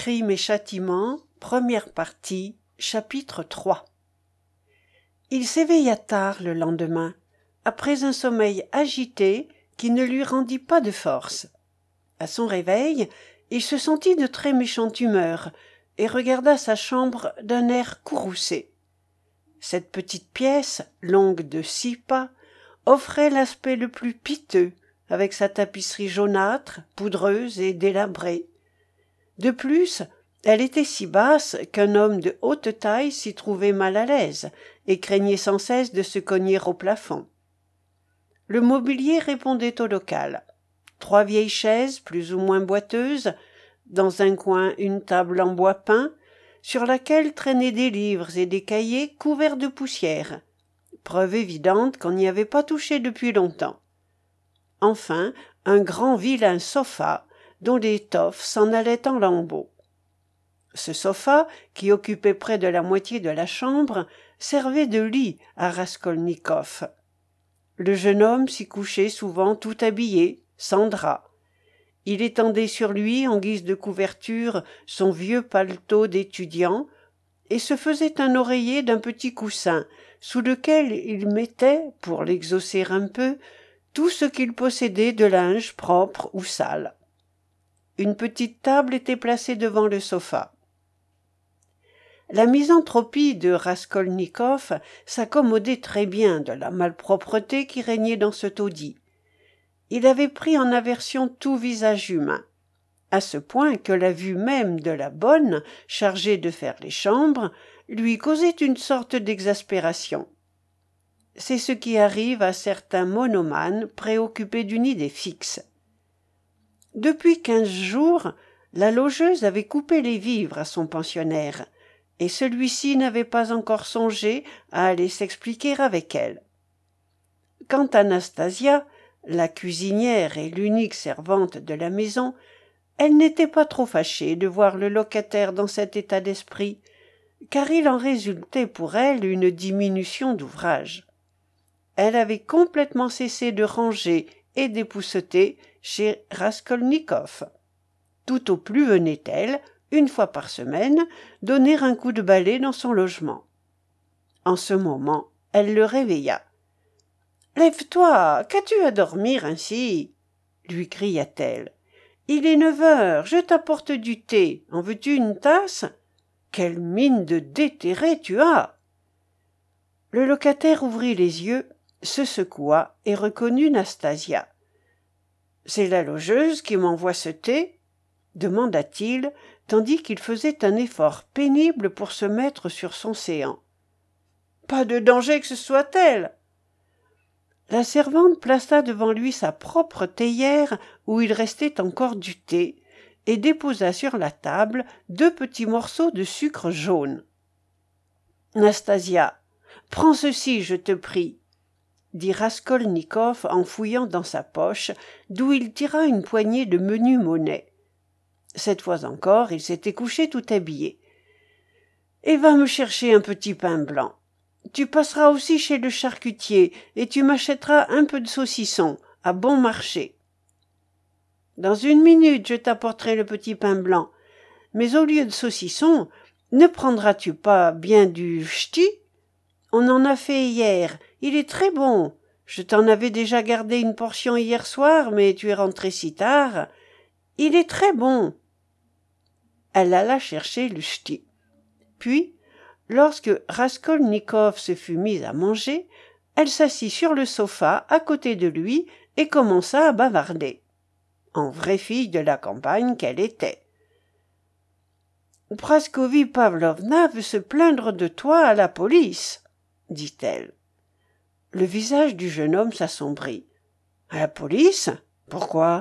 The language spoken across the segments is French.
Crime et châtiment, première partie, chapitre 3. Il s'éveilla tard le lendemain, après un sommeil agité qui ne lui rendit pas de force. À son réveil, il se sentit de très méchante humeur et regarda sa chambre d'un air courroucé. Cette petite pièce, longue de 6 pas, offrait l'aspect le plus piteux, avec sa tapisserie jaunâtre, poudreuse et délabrée. De plus, elle était si basse qu'un homme de haute taille s'y trouvait mal à l'aise et craignait sans cesse de se cogner au plafond. Le mobilier répondait au local. 3 vieilles chaises plus ou moins boiteuses, dans un coin une table en bois peint, sur laquelle traînaient des livres et des cahiers couverts de poussière, preuve évidente qu'on n'y avait pas touché depuis longtemps. Enfin, un grand vilain sofa, dont l'étoffe s'en allait en lambeaux. Ce sofa, qui occupait près de la moitié de la chambre, servait de lit à Raskolnikov. Le jeune homme s'y couchait souvent tout habillé, sans drap. Il étendait sur lui, en guise de couverture, son vieux paletot d'étudiant, et se faisait un oreiller d'un petit coussin, sous lequel il mettait, pour l'exhausser un peu, tout ce qu'il possédait de linge propre ou sale. Une petite table était placée devant le sofa. La misanthropie de Raskolnikov s'accommodait très bien de la malpropreté qui régnait dans ce taudis. Il avait pris en aversion tout visage humain, à ce point que la vue même de la bonne, chargée de faire les chambres, lui causait une sorte d'exaspération. C'est ce qui arrive à certains monomanes préoccupés d'une idée fixe. Depuis 15 jours, la logeuse avait coupé les vivres à son pensionnaire, et celui-ci n'avait pas encore songé à aller s'expliquer avec elle. Quant à Nastasia, la cuisinière et l'unique servante de la maison, elle n'était pas trop fâchée de voir le locataire dans cet état d'esprit, car il en résultait pour elle une diminution d'ouvrage. Elle avait complètement cessé de ranger et d'épousseter chez Raskolnikov. Tout au plus venait-elle, une fois par semaine, donner un coup de balai dans son logement. En ce moment, elle le réveilla. « Lève-toi, qu'as-tu à dormir ainsi ?» lui cria-t-elle. « Il est 9 heures, je t'apporte du thé. En veux-tu une tasse ? Quelle mine de déterré tu as !» Le locataire ouvrit les yeux, se secoua et reconnut Nastasia. « C'est la logeuse qui m'envoie ce thé ?» demanda-t-il, tandis qu'il faisait un effort pénible pour se mettre sur son séant. « Pas de danger que ce soit elle !» La servante plaça devant lui sa propre théière où il restait encore du thé, et déposa sur la table 2 petits morceaux de sucre jaune. « Nastasia, prends ceci, je te prie, » dit Raskolnikov en fouillant dans sa poche, d'où il tira une poignée de menue monnaie. Cette fois encore, il s'était couché tout habillé. « Et va me chercher un petit pain blanc. Tu passeras aussi chez le charcutier et tu m'achèteras un peu de saucisson, à bon marché. »« Dans 1 minute, je t'apporterai le petit pain blanc. Mais au lieu de saucisson, ne prendras-tu pas bien du ch'ti ? On en a fait hier, il est très bon. Je t'en avais déjà gardé une portion hier soir, mais tu es rentré si tard. Il est très bon. » Elle alla chercher le ch'ti. Puis, lorsque Raskolnikov se fut mis à manger, elle s'assit sur le sofa à côté de lui et commença à bavarder. En vraie fille de la campagne qu'elle était. « Praskovie Pavlovna veut se plaindre de toi à la police, » dit-elle. Le visage du jeune homme s'assombrit. « À la police ? Pourquoi ? » ?»«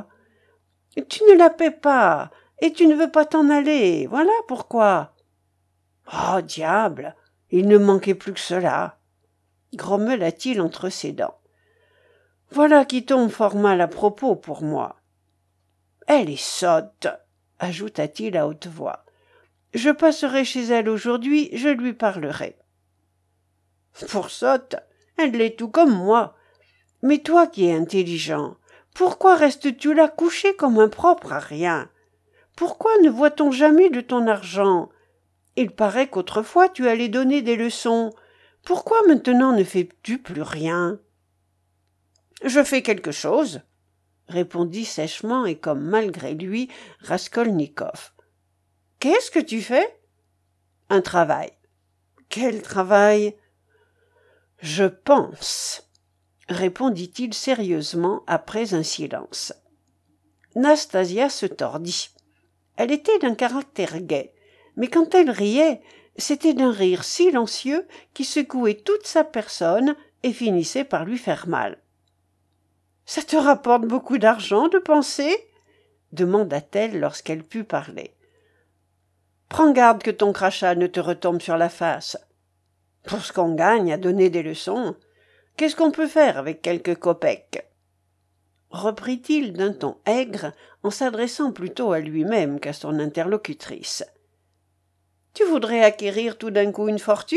Tu ne la paies pas, et tu ne veux pas t'en aller, voilà pourquoi. »« Oh, diable, il ne manquait plus que cela, » grommela-t-il entre ses dents. « Voilà qui tombe fort mal à propos pour moi. »« Elle est sotte, » ajouta-t-il à haute voix. « Je passerai chez elle aujourd'hui, je lui parlerai. »« Pour sotte, elle l'est tout comme moi. Mais toi qui es intelligent, pourquoi restes-tu là couché comme un propre à rien ? pourquoi ne voit-on jamais de ton argent? Il paraît qu'autrefois tu allais donner des leçons. Pourquoi maintenant ne fais-tu plus rien? Je fais quelque chose, répondit sèchement et comme malgré lui Raskolnikov. Qu'est-ce que tu fais? Un travail. Quel travail? Je pense, répondit-il sérieusement après un silence. Nastasia se tordit. Elle était d'un caractère gai, mais quand elle riait, c'était d'un rire silencieux qui secouait toute sa personne et finissait par lui faire mal. « Ça te rapporte beaucoup d'argent de penser ?» demanda-t-elle lorsqu'elle put parler. « Prends garde que ton crachat ne te retombe sur la face. Pour ce qu'on gagne à donner des leçons, qu'est-ce qu'on peut faire avec quelques kopecks ?» reprit-il d'un ton aigre en s'adressant plutôt à lui-même qu'à son interlocutrice. « Tu voudrais acquérir tout d'un coup une fortune ?»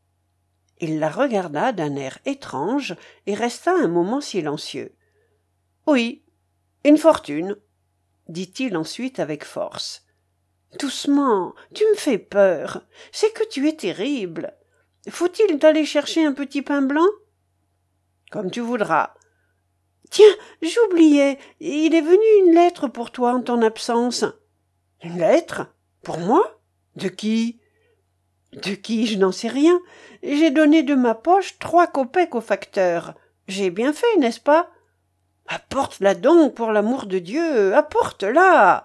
Il la regarda d'un air étrange et resta un moment silencieux. « Oui, une fortune, » dit-il ensuite avec force. « Doucement, tu me fais peur, c'est que tu es terrible. Faut-il t'aller chercher un petit pain blanc ? » « Comme tu voudras. » « Tiens, j'oubliais, il est venu une lettre pour toi en ton absence. »« Une lettre ? Pour moi ? De qui ? » ?»« De qui, je n'en sais rien. J'ai donné de ma poche 3 kopecks au facteur. J'ai bien fait, n'est-ce pas ? » »« Apporte-la donc, pour l'amour de Dieu, apporte-la !»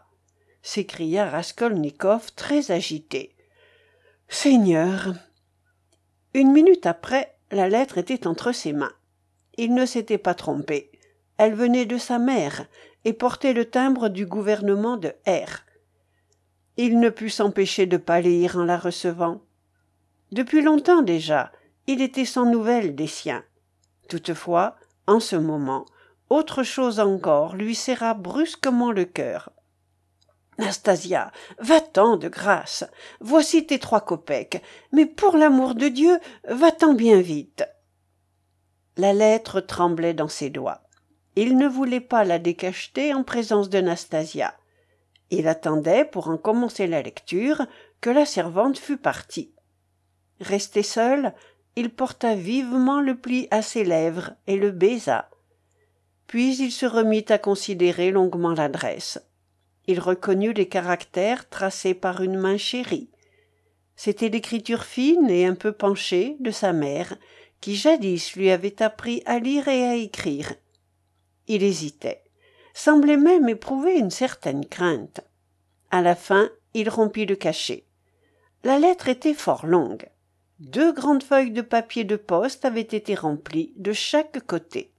s'écria Raskolnikov très agité. « Seigneur !» Une minute après, la lettre était entre ses mains. Il ne s'était pas trompé. Elle venait de sa mère et portait le timbre du gouvernement de R. Il ne put s'empêcher de pâlir en la recevant. Depuis longtemps déjà, il était sans nouvelles des siens. Toutefois, en ce moment, autre chose encore lui serra brusquement le cœur. « Nastasia, va-t'en de grâce. Voici tes 3 kopecks, mais pour l'amour de Dieu, va-t'en bien vite. » La lettre tremblait dans ses doigts. Il ne voulait pas la décacheter en présence de Nastasia. Il attendait, pour en commencer la lecture, que la servante fût partie. Resté seul, il porta vivement le pli à ses lèvres et le baisa. Puis il se remit à considérer longuement l'adresse. Il reconnut les caractères tracés par une main chérie. C'était l'écriture fine et un peu penchée de sa mère, qui jadis lui avait appris à lire et à écrire. Il hésitait, semblait même éprouver une certaine crainte. À la fin, il rompit le cachet. La lettre était fort longue. 2 grandes feuilles de papier de poste avaient été remplies de chaque côté.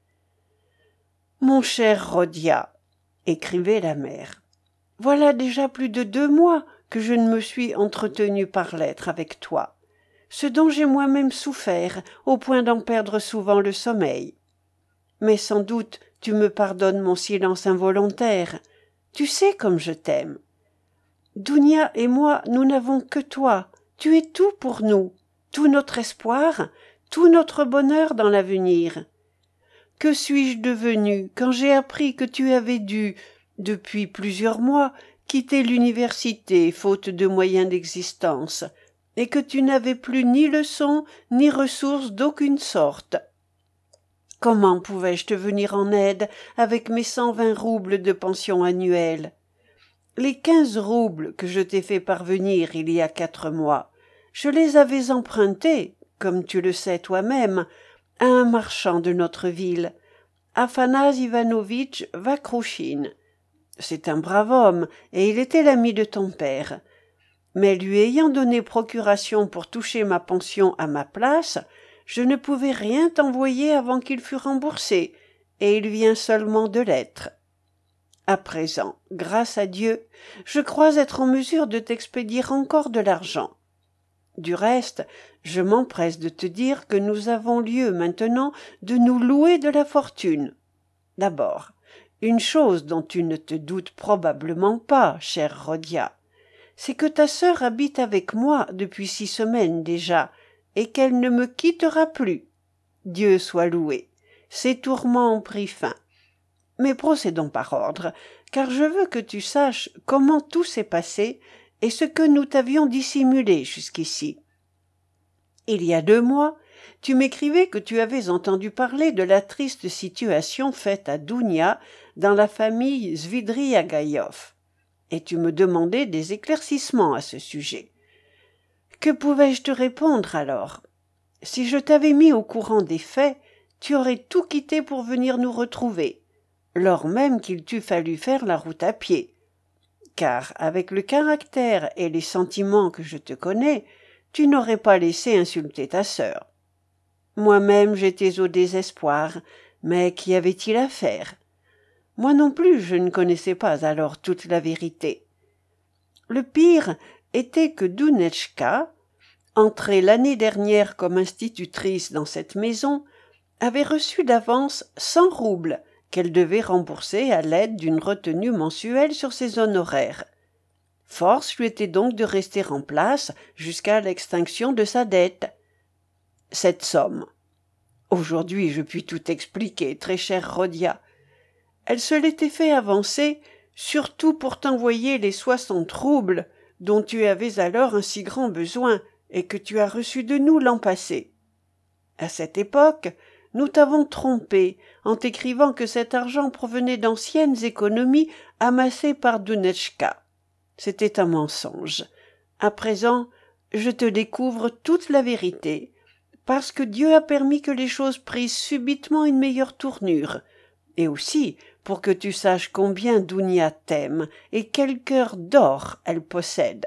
« Mon cher Rodia, » écrivait la mère, « voilà déjà plus de 2 mois que je ne me suis entretenue par lettre avec toi, ce dont j'ai moi-même souffert au point d'en perdre souvent le sommeil. Mais sans doute tu me pardonnes mon silence involontaire. Tu sais comme je t'aime. Dounia et moi, nous n'avons que toi. Tu es tout pour nous, tout notre espoir, tout notre bonheur dans l'avenir. Que suis-je devenue quand j'ai appris que tu avais dû, depuis plusieurs mois, quitter l'université faute de moyens d'existence, et que tu n'avais plus ni leçons ni ressources d'aucune sorte. Comment pouvais-je te venir en aide avec mes 120 roubles de pension annuelle? Les 15 roubles que je t'ai fait parvenir il y a 4 mois, je les avais empruntés, comme tu le sais toi-même, à un marchand de notre ville, Afanas Ivanovitch Vakrouchine. C'est un brave homme, et il était l'ami de ton père. Mais lui ayant donné procuration pour toucher ma pension à ma place, je ne pouvais rien t'envoyer avant qu'il fût remboursé, et il vient seulement de l'être. À présent, grâce à Dieu, je crois être en mesure de t'expédier encore de l'argent. Du reste, je m'empresse de te dire que nous avons lieu maintenant de nous louer de la fortune. D'abord, une chose dont tu ne te doutes probablement pas, chère Rodia, c'est que ta sœur habite avec moi depuis 6 semaines déjà, et qu'elle ne me quittera plus. Dieu soit loué. Ses tourments ont pris fin. Mais procédons par ordre, car je veux que tu saches comment tout s'est passé et ce que nous t'avions dissimulé jusqu'ici. Il y a 2 mois, tu m'écrivais que tu avais entendu parler de la triste situation faite à Dounia dans la famille Zvidriagaïov, et tu me demandais des éclaircissements à ce sujet. Que pouvais-je te répondre alors? Si je t'avais mis au courant des faits, tu aurais tout quitté pour venir nous retrouver, lors même qu'il t'eût fallu faire la route à pied. Car, avec le caractère et les sentiments que je te connais, tu n'aurais pas laissé insulter ta sœur. Moi-même j'étais au désespoir, mais qu'y avait-il à faire? Moi non plus je ne connaissais pas alors toute la vérité. Le pire était que Dunetchka, entrée l'année dernière comme institutrice dans cette maison, avait reçu d'avance 100 roubles qu'elle devait rembourser à l'aide d'une retenue mensuelle sur ses honoraires. Force lui était donc de rester en place jusqu'à l'extinction de sa dette. Cette somme. Aujourd'hui je puis tout expliquer, très chère Rhodia. Elle se l'était fait avancer, surtout pour t'envoyer les 60 roubles dont tu avais alors un si grand besoin et que tu as reçus de nous l'an passé. À cette époque, nous t'avons trompé en t'écrivant que cet argent provenait d'anciennes économies amassées par Dunetchka. C'était un mensonge. À présent, je te découvre toute la vérité, parce que Dieu a permis que les choses prissent subitement une meilleure tournure, et aussi pour que tu saches combien Dounia t'aime et quel cœur d'or elle possède.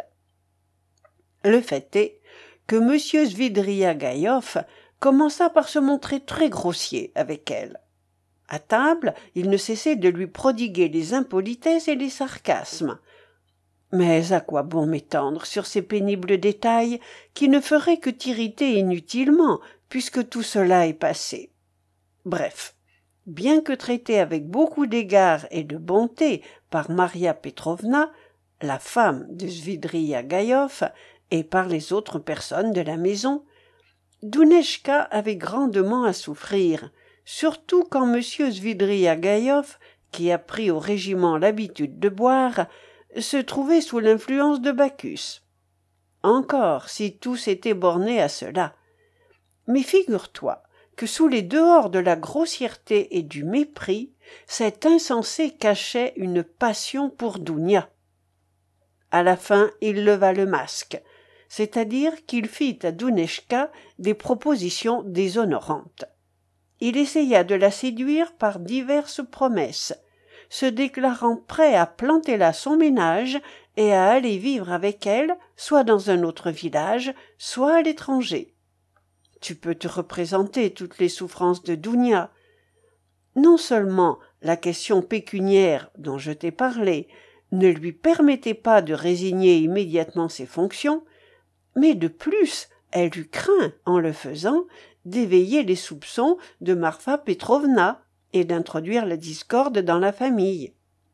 Le fait est que M. Zvidriagaïov commença par se montrer très grossier avec elle. À table, il ne cessait de lui prodiguer les impolitesses et les sarcasmes. Mais à quoi bon m'étendre sur ces pénibles détails qui ne feraient que t'irriter inutilement, puisque tout cela est passé? Bref, bien que traitée avec beaucoup d'égards et de bonté par Maria Petrovna, la femme de Zvidriagaïov, et par les autres personnes de la maison, Dunetchka avait grandement à souffrir, surtout quand M. Zvidriagaïov, qui a pris au régiment l'habitude de boire, se trouvait sous l'influence de Bacchus. Encore si tout s'était borné à cela. Mais figure-toi que sous les dehors de la grossièreté et du mépris, cet insensé cachait une passion pour Dounia. À la fin, il leva le masque, c'est-à-dire qu'il fit à Dunetchka des propositions déshonorantes. Il essaya de la séduire par diverses promesses, se déclarant prêt à planter là son ménage et à aller vivre avec elle, soit dans un autre village, soit à l'étranger. Tu peux te représenter toutes les souffrances de Dounia. Non seulement la question pécuniaire dont je t'ai parlé ne lui permettait pas de résigner immédiatement ses fonctions, mais de plus elle eut craint, en le faisant, d'éveiller les soupçons de Marfa Petrovna et d'introduire la discorde dans la famille.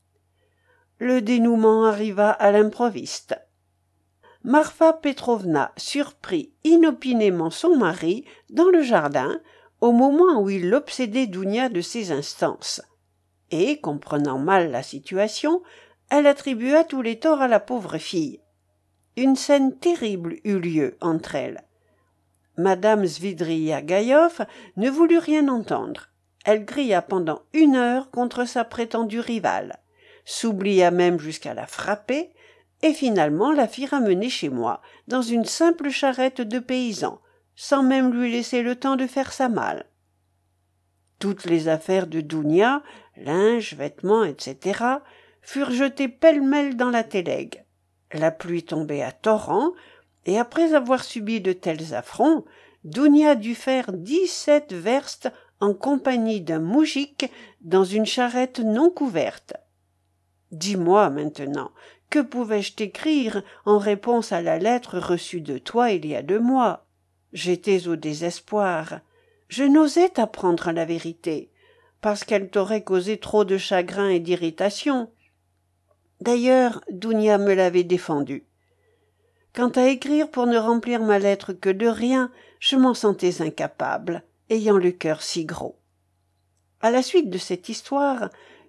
Le dénouement arriva à l'improviste. Marfa Petrovna surprit inopinément son mari dans le jardin au moment où il obsédait Dounia de ses instances, et, comprenant mal la situation, elle attribua tous les torts à la pauvre fille. Une scène terrible eut lieu entre elles. Madame Zvidriagaïov ne voulut rien entendre. Elle grilla pendant 1 heure contre sa prétendue rivale, s'oublia même jusqu'à la frapper, et finalement la fit ramener chez moi, dans une simple charrette de paysan, sans même lui laisser le temps de faire sa malle. Toutes les affaires de Dounia, linge, vêtements, etc., furent jetées pêle-mêle dans la télègue. La pluie tombait à torrents, et après avoir subi de tels affronts, Dounia dut faire 17 verstes en compagnie d'un moujik dans une charrette non couverte. Dis-moi maintenant, que pouvais-je t'écrire en réponse à la lettre reçue de toi il y a 2 mois? J'étais au désespoir. Je n'osais t'apprendre la vérité, parce qu'elle t'aurait causé trop de chagrin et d'irritation. D'ailleurs, Dounia me l'avait défendu. Quant à écrire pour ne remplir ma lettre que de rien, je m'en sentais incapable, ayant le cœur si gros. À la suite de cette histoire,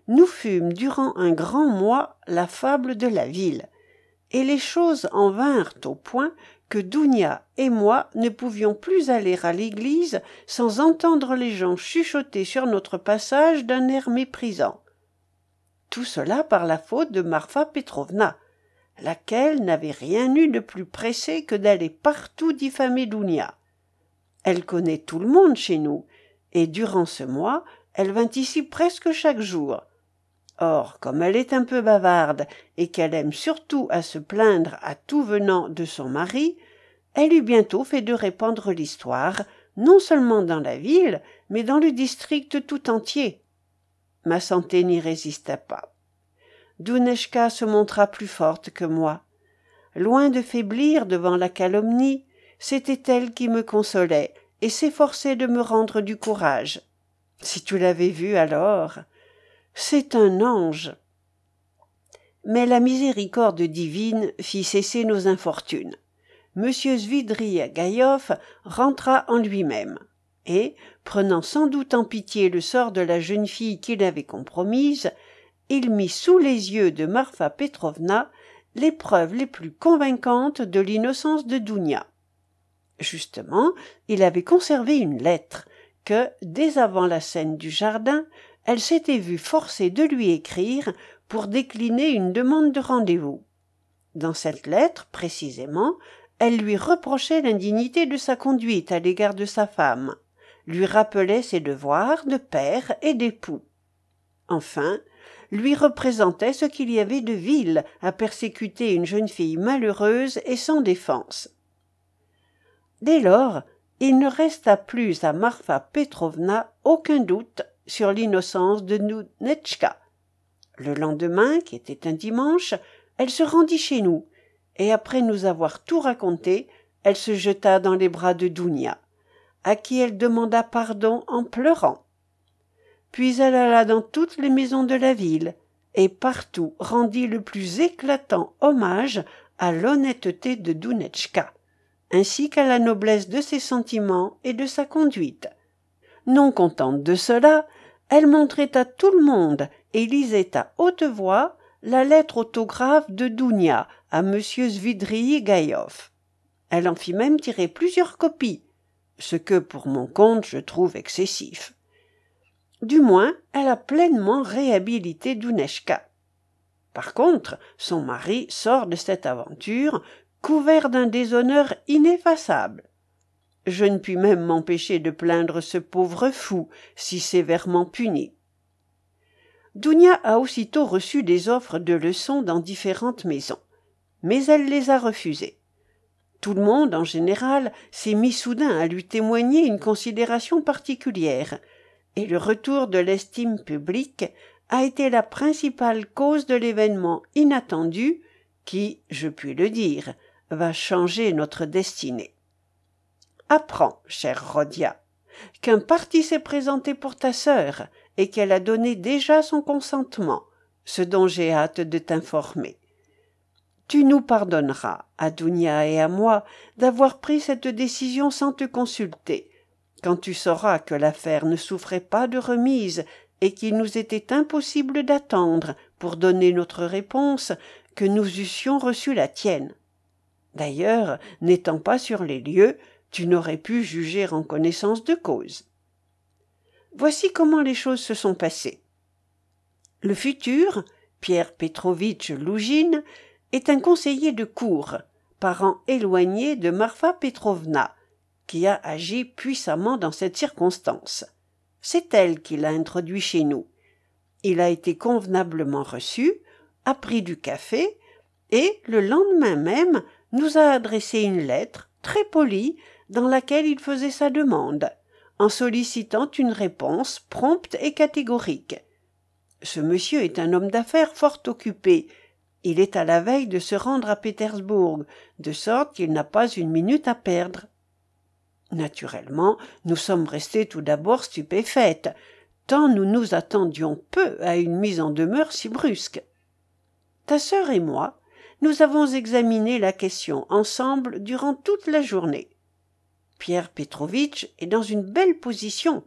nous fûmes durant un grand mois la fable de la ville, et les choses en vinrent au point que Dounia et moi ne pouvions plus aller à l'église sans entendre les gens chuchoter sur notre passage d'un air méprisant. Tout cela par la faute de Marfa Petrovna, laquelle n'avait rien eu de plus pressé que d'aller partout diffamer Dounia. Elle connaît tout le monde chez nous, et durant ce mois, elle vint ici presque chaque jour. Or, comme elle est un peu bavarde et qu'elle aime surtout à se plaindre à tout venant de son mari, elle eut bientôt fait de répandre l'histoire, non seulement dans la ville, mais dans le district tout entier. Ma santé n'y résista pas. Dunechka se montra plus forte que moi. Loin de faiblir devant la calomnie, c'était elle qui me consolait et s'efforçait de me rendre du courage. Si tu l'avais vue alors, c'est un ange. Mais la miséricorde divine fit cesser nos infortunes. Monsieur Zvidrigaïov rentra en lui-même, et, prenant sans doute en pitié le sort de la jeune fille qu'il avait compromise, il mit sous les yeux de Marfa Petrovna les preuves les plus convaincantes de l'innocence de Dounia. Justement, il avait conservé une lettre que, dès avant la scène du jardin, elle s'était vue forcée de lui écrire pour décliner une demande de rendez-vous. Dans cette lettre, précisément, elle lui reprochait l'indignité de sa conduite à l'égard de sa femme, lui rappelait ses devoirs de père et d'époux. Enfin, lui représentait ce qu'il y avait de vil à persécuter une jeune fille malheureuse et sans défense. Dès lors, il ne resta plus à Marfa Petrovna aucun doute sur l'innocence de Dunechka. Le lendemain, qui était un dimanche, elle se rendit chez nous, et après nous avoir tout raconté, elle se jeta dans les bras de Dounia, à qui elle demanda pardon en pleurant. Puis elle alla dans toutes les maisons de la ville, et partout rendit le plus éclatant hommage à l'honnêteté de Dunechka, ainsi qu'à la noblesse de ses sentiments et de sa conduite. Non contente de cela, elle montrait à tout le monde et lisait à haute voix la lettre autographe de Dounia à M. Zvidrigaïov. Elle en fit même tirer plusieurs copies, ce que pour mon compte je trouve excessif. Du moins, elle a pleinement réhabilité Dunechka. Par contre, son mari sort de cette aventure couvert d'un déshonneur ineffaçable. Je ne puis même m'empêcher de plaindre ce pauvre fou, si sévèrement puni. Dounia a aussitôt reçu des offres de leçons dans différentes maisons, mais elle les a refusées. Tout le monde, en général, s'est mis soudain à lui témoigner une considération particulière, et le retour de l'estime publique a été la principale cause de l'événement inattendu qui, je puis le dire, va changer notre destinée. Apprends, chère Rodia, qu'un parti s'est présenté pour ta sœur et qu'elle a donné déjà son consentement, ce dont j'ai hâte de t'informer. Tu nous pardonneras, à Dounia et à moi, d'avoir pris cette décision sans te consulter, quand tu sauras que l'affaire ne souffrait pas de remise et qu'il nous était impossible d'attendre, pour donner notre réponse, que nous eussions reçu la tienne. D'ailleurs, n'étant pas sur les lieux, tu n'aurais pu juger en connaissance de cause. Voici comment les choses se sont passées. Le futur, Pierre Petrovitch Lougine, est un conseiller de cour, parent éloigné de Marfa Petrovna, qui a agi puissamment dans cette circonstance. C'est elle qui l'a introduit chez nous. Il a été convenablement reçu, a pris du café, et, le lendemain même, nous a adressé une lettre, très polie, dans laquelle il faisait sa demande, en sollicitant une réponse prompte et catégorique. Ce monsieur est un homme d'affaires fort occupé. Il est à la veille de se rendre à Pétersbourg, de sorte qu'il n'a pas une minute à perdre. Naturellement, nous sommes restés tout d'abord stupéfaites, tant nous nous attendions peu à une mise en demeure si brusque. Ta sœur et moi, nous avons examiné la question ensemble durant toute la journée. Pierre Petrovitch est dans une belle position.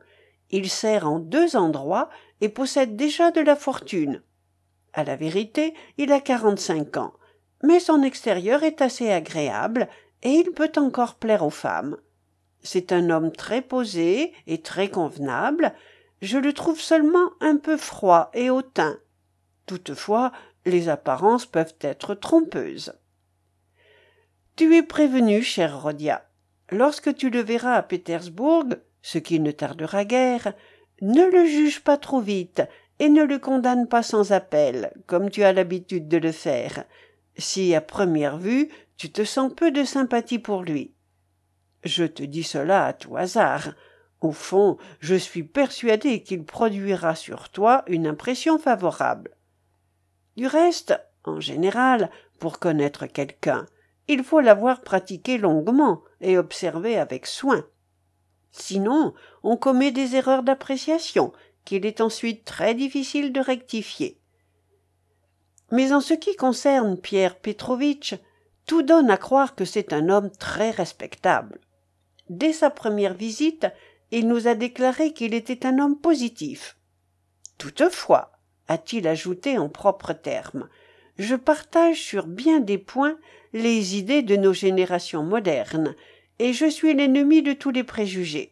Il sert en 2 endroits et possède déjà de la fortune. À la vérité, il a 45 ans, mais son extérieur est assez agréable et il peut encore plaire aux femmes. C'est un homme très posé et très convenable. Je le trouve seulement un peu froid et hautain. Toutefois, les apparences peuvent être trompeuses. Tu es prévenu, chère Rhodia. Lorsque tu le verras à Pétersbourg, ce qui ne tardera guère, ne le juge pas trop vite et ne le condamne pas sans appel, comme tu as l'habitude de le faire, si à première vue tu te sens peu de sympathie pour lui. Je te dis cela à tout hasard. Au fond, je suis persuadé qu'il produira sur toi une impression favorable. Du reste, en général, pour connaître quelqu'un, il faut l'avoir pratiqué longuement et observé avec soin. Sinon, on commet des erreurs d'appréciation qu'il est ensuite très difficile de rectifier. Mais en ce qui concerne Pierre Petrovitch, tout donne à croire que c'est un homme très respectable. Dès sa première visite, il nous a déclaré qu'il était un homme positif. Toutefois, a-t-il ajouté en propres termes, je partage sur bien des points les idées de nos générations modernes, et je suis l'ennemi de tous les préjugés.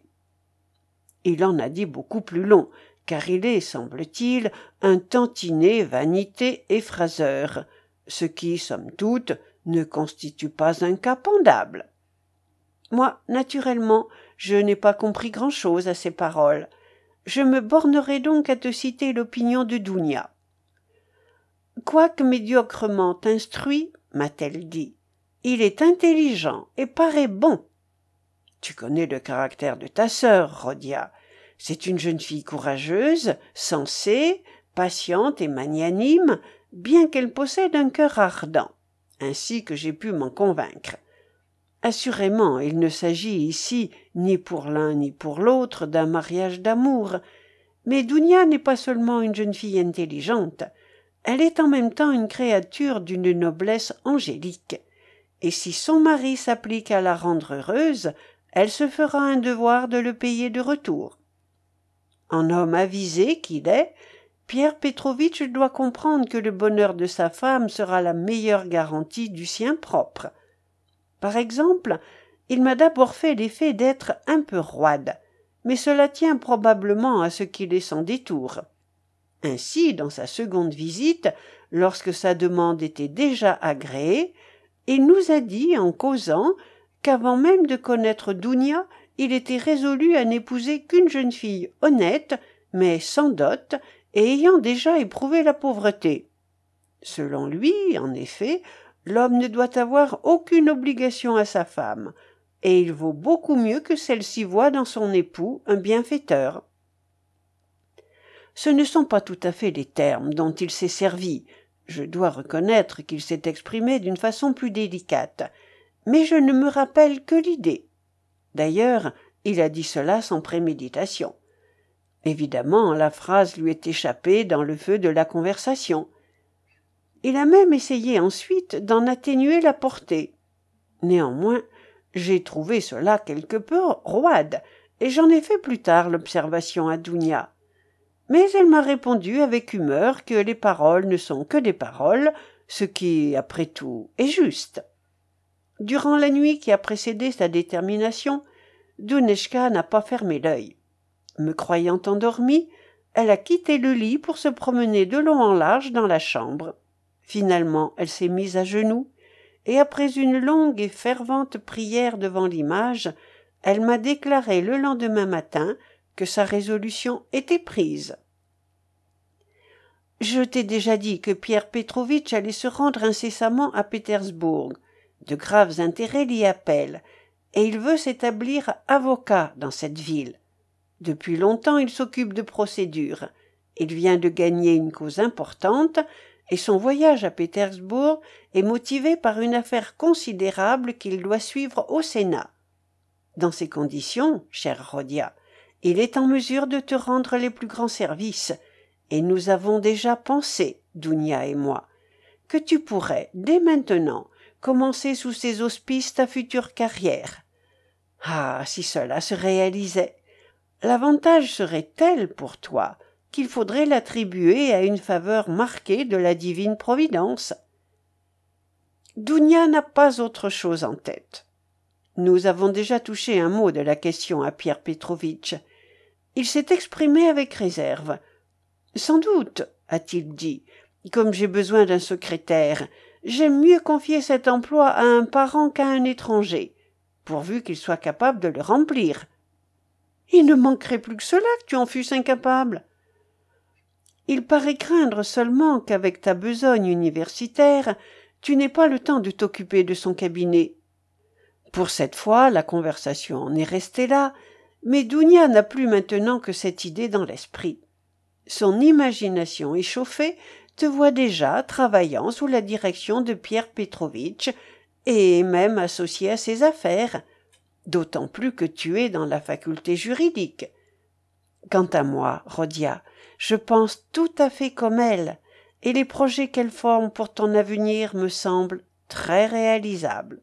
Il en a dit beaucoup plus long, car il est, semble-t-il, un tantinet, vanité et phraseur, ce qui, somme toute, ne constitue pas un cas pendable. Moi, naturellement, je n'ai pas compris grand-chose à ces paroles. Je me bornerai donc à te citer l'opinion de Dounia. Quoique médiocrement instruit, m'a-t-elle dit, il est intelligent et paraît bon. Tu connais le caractère de ta sœur, Rhodia. C'est une jeune fille courageuse, sensée, patiente et magnanime, bien qu'elle possède un cœur ardent, ainsi que j'ai pu m'en convaincre. Assurément, il ne s'agit ici ni pour l'un ni pour l'autre d'un mariage d'amour, mais Dounia n'est pas seulement une jeune fille intelligente, elle est en même temps une créature d'une noblesse angélique, et si son mari s'applique à la rendre heureuse, elle se fera un devoir de le payer de retour. En homme avisé qu'il est, Pierre Petrovitch doit comprendre que le bonheur de sa femme sera la meilleure garantie du sien propre. Par exemple, il m'a d'abord fait l'effet d'être un peu roide, mais cela tient probablement à ce qu'il est sans détour. Ainsi, dans sa seconde visite, lorsque sa demande était déjà agréée, il nous a dit, en causant, qu'avant même de connaître Dounia, il était résolu à n'épouser qu'une jeune fille honnête, mais sans dot, et ayant déjà éprouvé la pauvreté. Selon lui, en effet, l'homme ne doit avoir aucune obligation à sa femme, et il vaut beaucoup mieux que celle-ci voie dans son époux un bienfaiteur. Ce ne sont pas tout à fait les termes dont il s'est servi. Je dois reconnaître qu'il s'est exprimé d'une façon plus délicate, mais je ne me rappelle que l'idée. D'ailleurs, il a dit cela sans préméditation. Évidemment, la phrase lui est échappée dans le feu de la conversation. Il a même essayé ensuite d'en atténuer la portée. Néanmoins, j'ai trouvé cela quelque peu roide, et j'en ai fait plus tard l'observation à Dounia. Mais elle m'a répondu avec humeur que les paroles ne sont que des paroles, ce qui, après tout, est juste. Durant la nuit qui a précédé sa détermination, Dunechka n'a pas fermé l'œil. Me croyant endormie, elle a quitté le lit pour se promener de long en large dans la chambre. Finalement, elle s'est mise à genoux, et après une longue et fervente prière devant l'image, elle m'a déclaré le lendemain matin que sa résolution était prise. Je t'ai déjà dit que Pierre Petrovitch allait se rendre incessamment à Pétersbourg. De graves intérêts l'y appellent, et il veut s'établir avocat dans cette ville. Depuis longtemps, il s'occupe de procédures. Il vient de gagner une cause importante, et son voyage à Pétersbourg est motivé par une affaire considérable qu'il doit suivre au Sénat. Dans ces conditions, chère Rhodia, il est en mesure de te rendre les plus grands services, et nous avons déjà pensé, Dounia et moi, que tu pourrais, dès maintenant, commencer sous ses auspices ta future carrière. Ah, si cela se réalisait! l'avantage serait tel pour toi qu'il faudrait l'attribuer à une faveur marquée de la divine providence. Dounia n'a pas autre chose en tête. Nous avons déjà touché un mot de la question à Pierre Petrovitch. Il s'est exprimé avec réserve. Sans doute, a-t-il dit, comme j'ai besoin d'un secrétaire, j'aime mieux confier cet emploi à un parent qu'à un étranger, pourvu qu'il soit capable de le remplir. Il ne manquerait plus que cela que tu en fusses incapable. Il paraît craindre seulement qu'avec ta besogne universitaire, tu n'aies pas le temps de t'occuper de son cabinet. Pour cette fois, la conversation en est restée là, mais Dounia n'a plus maintenant que cette idée dans l'esprit. Son imagination échauffée te voit déjà travaillant sous la direction de Pierre Petrovitch et même associé à ses affaires, d'autant plus que tu es dans la faculté juridique. Quant à moi, Rodia, je pense tout à fait comme elle, et les projets qu'elle forme pour ton avenir me semblent très réalisables.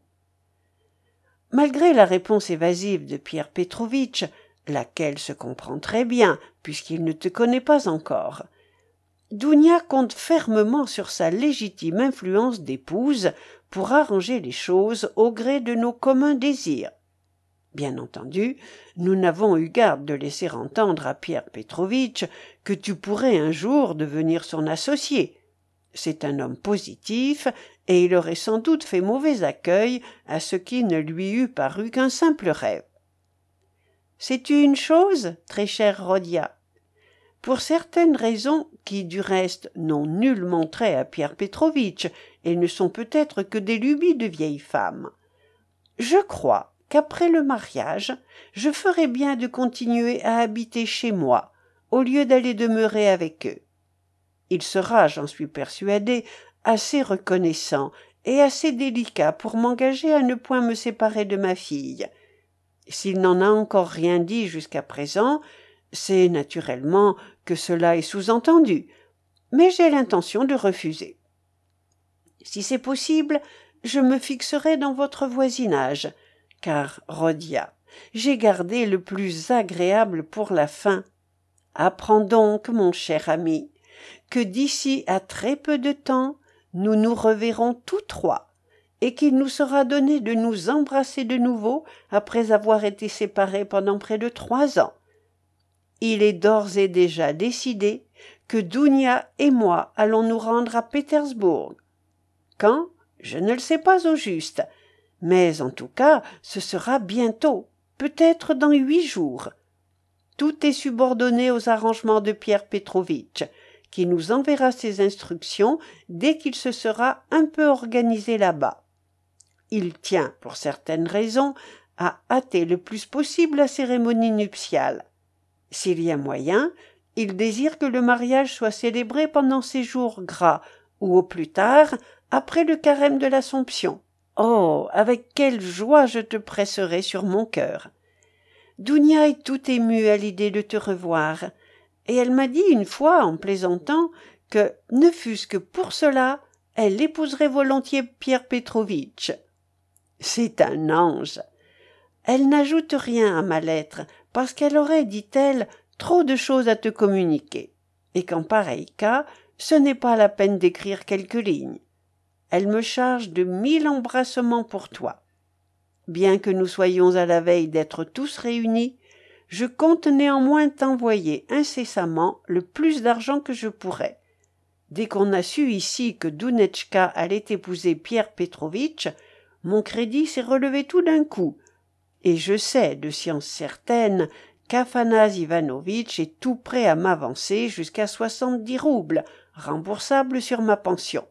Malgré la réponse évasive de Pierre Petrovitch, laquelle se comprend très bien, puisqu'il ne te connaît pas encore, Dounia compte fermement sur sa légitime influence d'épouse pour arranger les choses au gré de nos communs désirs. Bien entendu, nous n'avons eu garde de laisser entendre à Pierre Petrovitch que tu pourrais un jour devenir son associé. C'est un homme positif, et il aurait sans doute fait mauvais accueil à ce qui ne lui eût paru qu'un simple rêve. Sais-tu une chose, très chère Rodia? Pour certaines raisons qui, du reste, n'ont nullement trait à Pierre Petrovitch et ne sont peut-être que des lubies de vieille femme, je crois qu'après le mariage, je ferais bien de continuer à habiter chez moi, au lieu d'aller demeurer avec eux. Il sera, j'en suis persuadée, assez reconnaissant et assez délicat pour m'engager à ne point me séparer de ma fille. S'il n'en a encore rien dit jusqu'à présent, c'est naturellement que cela est sous-entendu, mais j'ai l'intention de refuser. Si c'est possible, je me fixerai dans votre voisinage, car, Rodia, j'ai gardé le plus agréable pour la fin. Apprends donc, mon cher ami, que d'ici à très peu de temps, nous nous reverrons tous trois, et qu'il nous sera donné de nous embrasser de nouveau après avoir été séparés pendant près de 3 ans. Il est d'ores et déjà décidé que Dounia et moi allons nous rendre à Pétersbourg. Quand? Je ne le sais pas au juste, mais en tout cas, ce sera bientôt, peut-être dans 8 jours. Tout est subordonné aux arrangements de Pierre Petrovitch, qui nous enverra ses instructions dès qu'il se sera un peu organisé là-bas. Il tient, pour certaines raisons, à hâter le plus possible la cérémonie nuptiale. S'il y a moyen, il désire que le mariage soit célébré pendant ces jours gras, ou au plus tard, après le carême de l'Assomption. Oh, avec quelle joie je te presserai sur mon cœur! Dounia est tout émue à l'idée de te revoir, et elle m'a dit une fois, en plaisantant, que, ne fût-ce que pour cela, elle épouserait volontiers Pierre Petrovitch. C'est un ange. Elle n'ajoute rien à ma lettre, parce qu'elle aurait, dit-elle, trop de choses à te communiquer, et qu'en pareil cas, ce n'est pas la peine d'écrire quelques lignes. Elle me charge de 1000 embrassements pour toi. Bien que nous soyons à la veille d'être tous réunis, je compte néanmoins t'envoyer incessamment le plus d'argent que je pourrai. Dès qu'on a su ici que Dunetchka allait épouser Pierre Petrovitch, mon crédit s'est relevé tout d'un coup, et je sais de science certaine qu'Afanase Ivanovitch est tout prêt à m'avancer jusqu'à 70 roubles, remboursables sur ma pension.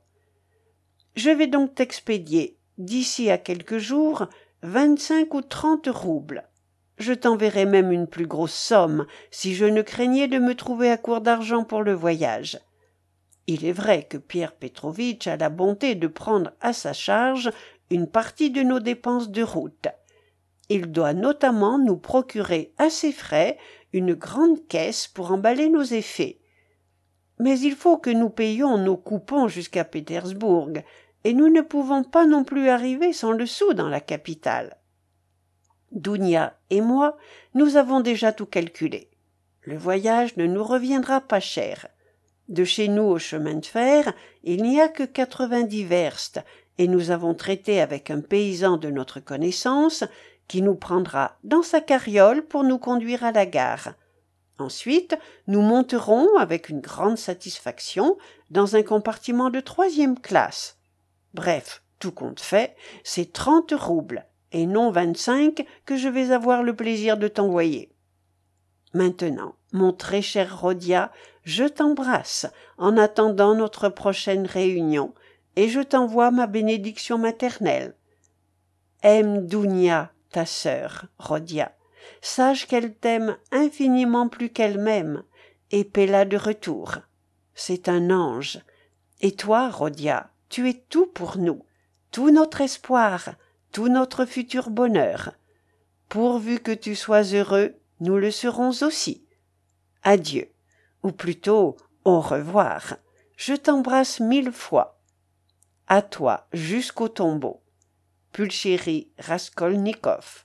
Je vais donc t'expédier, d'ici à quelques jours, 25 ou 30 roubles. Je t'enverrai même une plus grosse somme, si je ne craignais de me trouver à court d'argent pour le voyage. Il est vrai que Pierre Petrovitch a la bonté de prendre à sa charge une partie de nos dépenses de route. Il doit notamment nous procurer à ses frais une grande caisse pour emballer nos effets. Mais il faut que nous payions nos coupons jusqu'à Pétersbourg, et nous ne pouvons pas non plus arriver sans le sou dans la capitale. Dounia et moi, nous avons déjà tout calculé. Le voyage ne nous reviendra pas cher. De chez nous au chemin de fer, il n'y a que 90 verstes, et nous avons traité avec un paysan de notre connaissance qui nous prendra dans sa carriole pour nous conduire à la gare. Ensuite, nous monterons avec une grande satisfaction dans un compartiment de 3e classe. Bref, tout compte fait, c'est 30 roubles, et non 25 que je vais avoir le plaisir de t'envoyer. Maintenant, mon très cher Rhodia, je t'embrasse en attendant notre prochaine réunion, et je t'envoie ma bénédiction maternelle. Aime Dounia, ta sœur, Rhodia. Sache qu'elle t'aime infiniment plus qu'elle-même, et paie-la de retour. C'est un ange. Et toi, Rhodia, tu es tout pour nous, tout notre espoir, tout notre futur bonheur. Pourvu que tu sois heureux, nous le serons aussi. Adieu, ou plutôt au revoir. Je t'embrasse 1000 fois. À toi jusqu'au tombeau. Pulchérie Raskolnikov.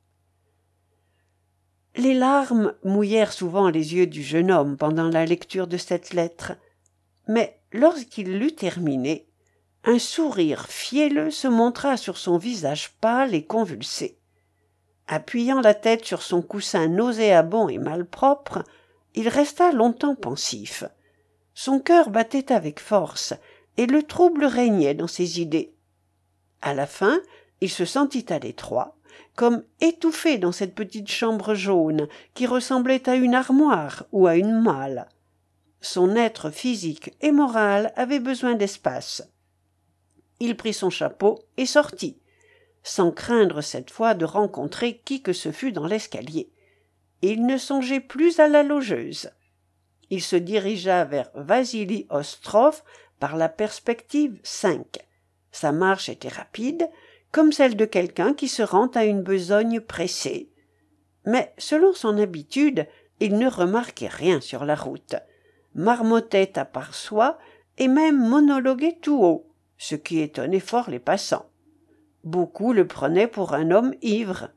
Les larmes mouillèrent souvent les yeux du jeune homme pendant la lecture de cette lettre, mais lorsqu'il l'eut terminée, un sourire fielleux se montra sur son visage pâle et convulsé. Appuyant la tête sur son coussin nauséabond et malpropre, il resta longtemps pensif. Son cœur battait avec force, et le trouble régnait dans ses idées. À la fin, il se sentit à l'étroit, comme étouffé dans cette petite chambre jaune qui ressemblait à une armoire ou à une malle. Son être physique et moral avait besoin d'espace. Il prit son chapeau et sortit, sans craindre cette fois de rencontrer qui que ce fût dans l'escalier. Il ne songeait plus à la logeuse. Il se dirigea vers Vassili Ostrov par la perspective 5. Sa marche était rapide, comme celle de quelqu'un qui se rend à une besogne pressée. Mais, selon son habitude, il ne remarquait rien sur la route, marmottait à part soi et même monologuait tout haut, ce qui étonnait fort les passants. Beaucoup le prenaient pour un homme ivre.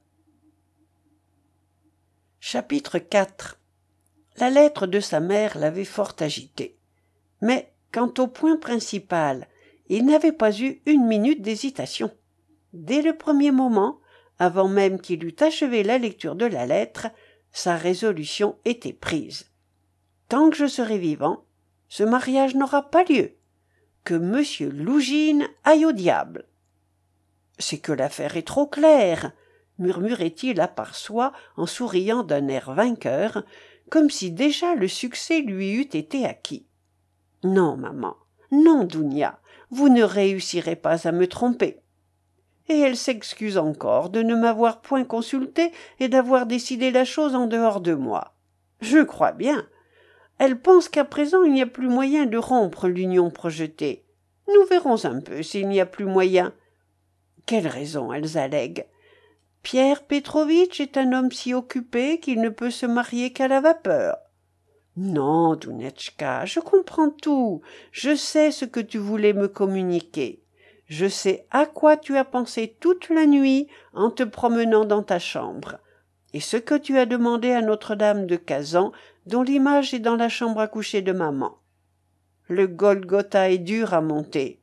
Chapitre 4. La lettre de sa mère l'avait fort agité. Mais, quant au point principal, il n'avait pas eu une minute d'hésitation. Dès le premier moment, avant même qu'il eût achevé la lecture de la lettre, sa résolution était prise. Tant que je serai vivant, ce mariage n'aura pas lieu. Que M. Lougine aille au diable. C'est que l'affaire est trop claire, murmurait-il à part soi en souriant d'un air vainqueur, comme si déjà le succès lui eût été acquis. Non, maman, non, Dounia, vous ne réussirez pas à me tromper. Et elle s'excuse encore de ne m'avoir point consulté et d'avoir décidé la chose en dehors de moi. Je crois bien. Elle pense qu'à présent il n'y a plus moyen de rompre l'union projetée. Nous verrons un peu s'il n'y a plus moyen. Quelles raisons elles allèguent. Pierre Petrovitch est un homme si occupé qu'il ne peut se marier qu'à la vapeur. Non, Dounetchka, je comprends tout. Je sais ce que tu voulais me communiquer. Je sais à quoi tu as pensé toute la nuit en te promenant dans ta chambre, et ce que tu as demandé à Notre-Dame de Kazan, dont l'image est dans la chambre à coucher de maman. Le Golgotha est dur à monter.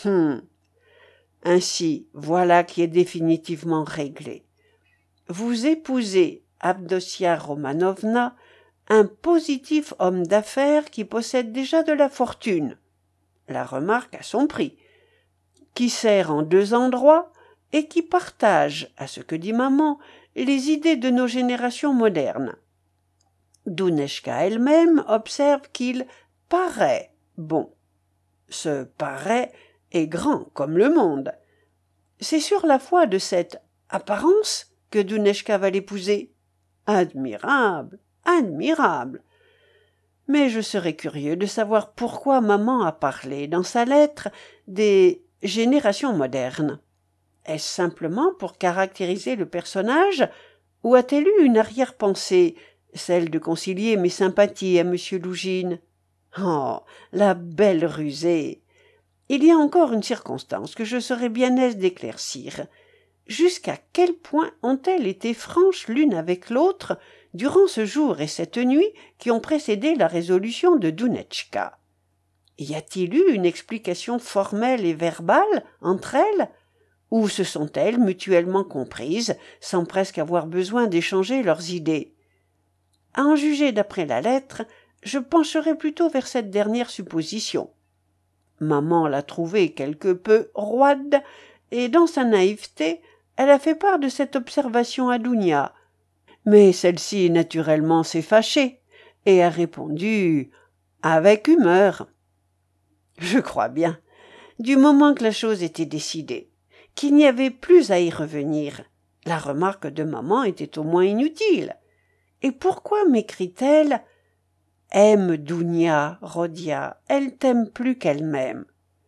Ainsi, voilà qui est définitivement réglé. Vous épousez Avdotia Romanovna, un positif homme d'affaires qui possède déjà de la fortune, la remarque à son prix, qui sert en 2 endroits et qui partage, à ce que dit maman, les idées de nos générations modernes. Dounechka elle-même observe qu'il paraît bon. Ce paraît est grand comme le monde. C'est sur la foi de cette apparence que Dounechka va l'épouser. Admirable, admirable. Mais je serais curieux de savoir pourquoi maman a parlé dans sa lettre des générations modernes. Est-ce simplement pour caractériser le personnage, ou a-t-elle eu une arrière-pensée, celle de concilier mes sympathies à M. Lougine? Oh, la belle rusée! Il y a encore une circonstance que je serais bien aise d'éclaircir. Jusqu'à quel point ont-elles été franches l'une avec l'autre durant ce jour et cette nuit qui ont précédé la résolution de Dunetchka? Y a-t-il eu une explication formelle et verbale entre elles, ou se sont-elles mutuellement comprises sans presque avoir besoin d'échanger leurs idées? À en juger d'après la lettre, je pencherai plutôt vers cette dernière supposition. Maman l'a trouvée quelque peu roide, et dans sa naïveté, elle a fait part de cette observation à Dounia. Mais celle-ci, naturellement, s'est fâchée, et a répondu avec humeur. Je crois bien, du moment que la chose était décidée, qu'il n'y avait plus à y revenir, la remarque de maman était au moins inutile. Et pourquoi m'écrit-elle « Aime Dounia, Rodia, elle t'aime plus qu'elle m'aime ».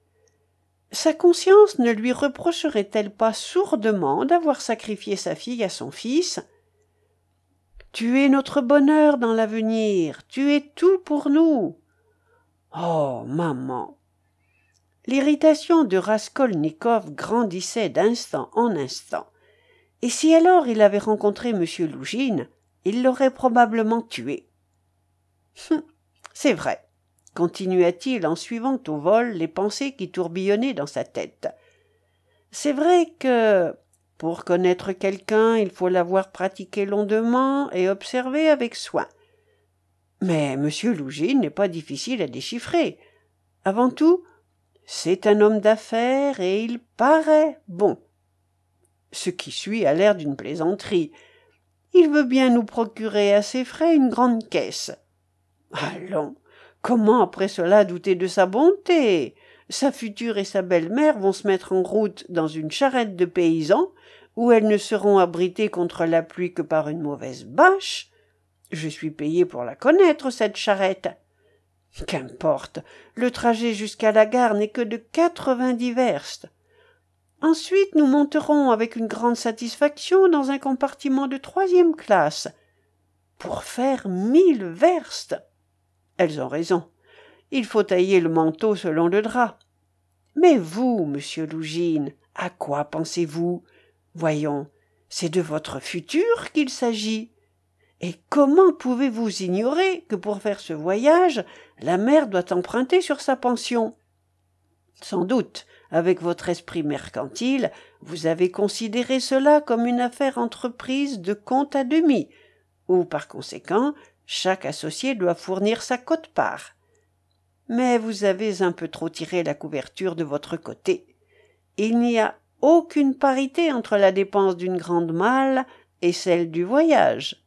Sa conscience ne lui reprocherait-elle pas sourdement d'avoir sacrifié sa fille à son fils? Tu es notre bonheur dans l'avenir, tu es tout pour nous. Oh, maman! L'irritation de Raskolnikov grandissait d'instant en instant, et si alors il avait rencontré M. Lougine, il l'aurait probablement tué. C'est vrai, continua-t-il en suivant au vol les pensées qui tourbillonnaient dans sa tête. C'est vrai que, pour connaître quelqu'un, il faut l'avoir pratiqué longuement et observé avec soin. Mais M. Lougine n'est pas difficile à déchiffrer. Avant tout, c'est un homme d'affaires et il paraît bon. Ce qui suit a l'air d'une plaisanterie. Il veut bien nous procurer à ses frais une grande caisse. Allons, comment après cela douter de sa bonté? Sa future et sa belle-mère vont se mettre en route dans une charrette de paysans, où elles ne seront abritées contre la pluie que par une mauvaise bâche. Je suis payé pour la connaître, cette charrette. Qu'importe, le trajet jusqu'à la gare n'est que de 90 verstes. Ensuite, nous monterons avec une grande satisfaction dans un compartiment de 3e classe. Pour faire 1000 verstes. Elles ont raison. Il faut tailler le manteau selon le drap. Mais vous, monsieur Lougine, à quoi pensez-vous? Voyons, c'est de votre futur qu'il s'agit. Et comment pouvez-vous ignorer que pour faire ce voyage, la mère doit emprunter sur sa pension? Sans doute, avec votre esprit mercantile, vous avez considéré cela comme une affaire entreprise de compte à demi, où, par conséquent, chaque associé doit fournir sa quote-part. Mais vous avez un peu trop tiré la couverture de votre côté. Il n'y a aucune parité entre la dépense d'une grande malle et celle du voyage.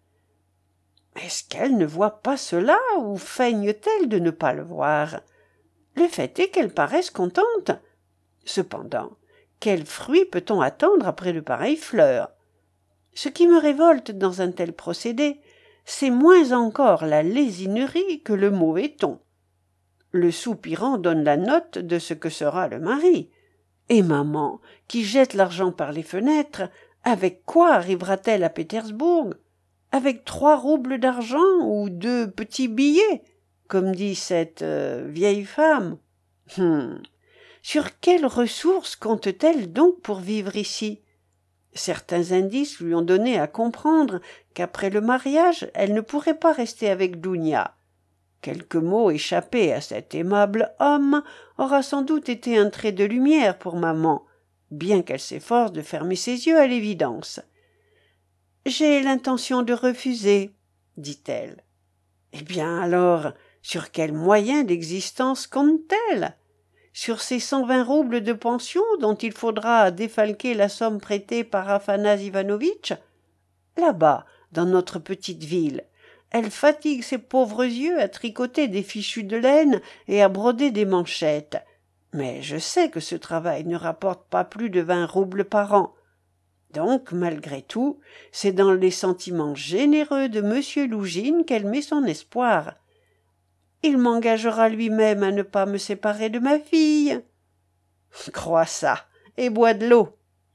Est-ce qu'elle ne voit pas cela, ou feigne-t-elle de ne pas le voir? Le fait est qu'elle paraisse contente. Cependant, quel fruit peut-on attendre après de pareilles fleurs? Ce qui me révolte dans un tel procédé, c'est moins encore la lésinerie que le mauvais ton. Le soupirant donne la note de ce que sera le mari. Et maman, qui jette l'argent par les fenêtres, avec quoi arrivera-t-elle à Pétersbourg? Avec 3 roubles d'argent ou 2 petits billets, comme dit cette vieille femme. Sur quelles ressources compte-t-elle donc pour vivre ici? Certains indices lui ont donné à comprendre qu'après le mariage, elle ne pourrait pas rester avec Dounia. Quelques mots échappés à cet aimable homme aura sans doute été un trait de lumière pour maman, bien qu'elle s'efforce de fermer ses yeux à l'évidence. « J'ai l'intention de refuser, » dit-elle. « Eh bien alors, sur quels moyens d'existence compte-t-elle? Sur ces 120 roubles de pension dont il faudra défalquer la somme prêtée par Aphanas Ivanovitch? Là-bas, dans notre petite ville, elle fatigue ses pauvres yeux à tricoter des fichus de laine et à broder des manchettes. Mais je sais que ce travail ne rapporte pas plus de 20 roubles par an. Donc, malgré tout, c'est dans les sentiments généreux de M. Lougine qu'elle met son espoir. Il m'engagera lui-même à ne pas me séparer de ma fille. Crois ça, et bois de l'eau.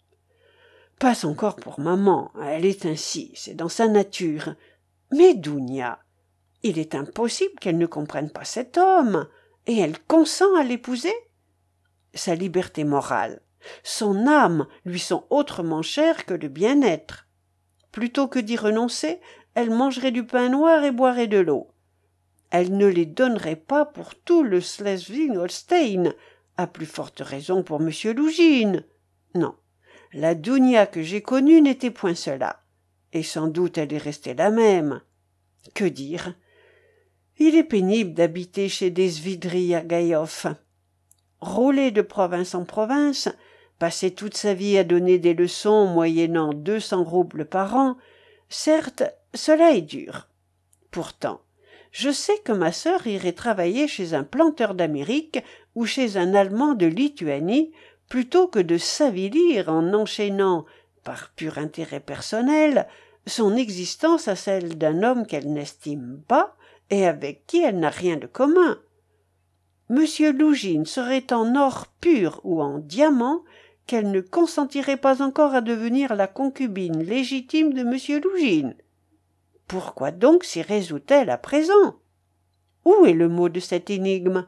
Pas encore pour maman, elle est ainsi, c'est dans sa nature. Mais Dounia, il est impossible qu'elle ne comprenne pas cet homme, et elle consent à l'épouser. Sa liberté morale, Son âme lui sont autrement chères que le bien-être. Plutôt que d'y renoncer, elle mangerait du pain noir et boirait de l'eau. Elle ne les donnerait pas pour tout le Schleswig-Holstein, à plus forte raison pour M. Lougine. Non, la Dounia que j'ai connue n'était point cela, et sans doute elle est restée la même. Que dire? Il est pénible d'habiter chez des Svidrigaïov. Rouler de province en province, passer toute sa vie à donner des leçons moyennant 200 roubles par an, certes, cela est dur. Pourtant, je sais que ma sœur irait travailler chez un planteur d'Amérique ou chez un Allemand de Lituanie plutôt que de s'avilir en enchaînant, par pur intérêt personnel, son existence à celle d'un homme qu'elle n'estime pas et avec qui elle n'a rien de commun. Monsieur Lougine serait en or pur ou en diamant qu'elle ne consentirait pas encore à devenir la concubine légitime de Monsieur Lougine. Pourquoi donc s'y résout-elle à présent? Où est le mot de cette énigme?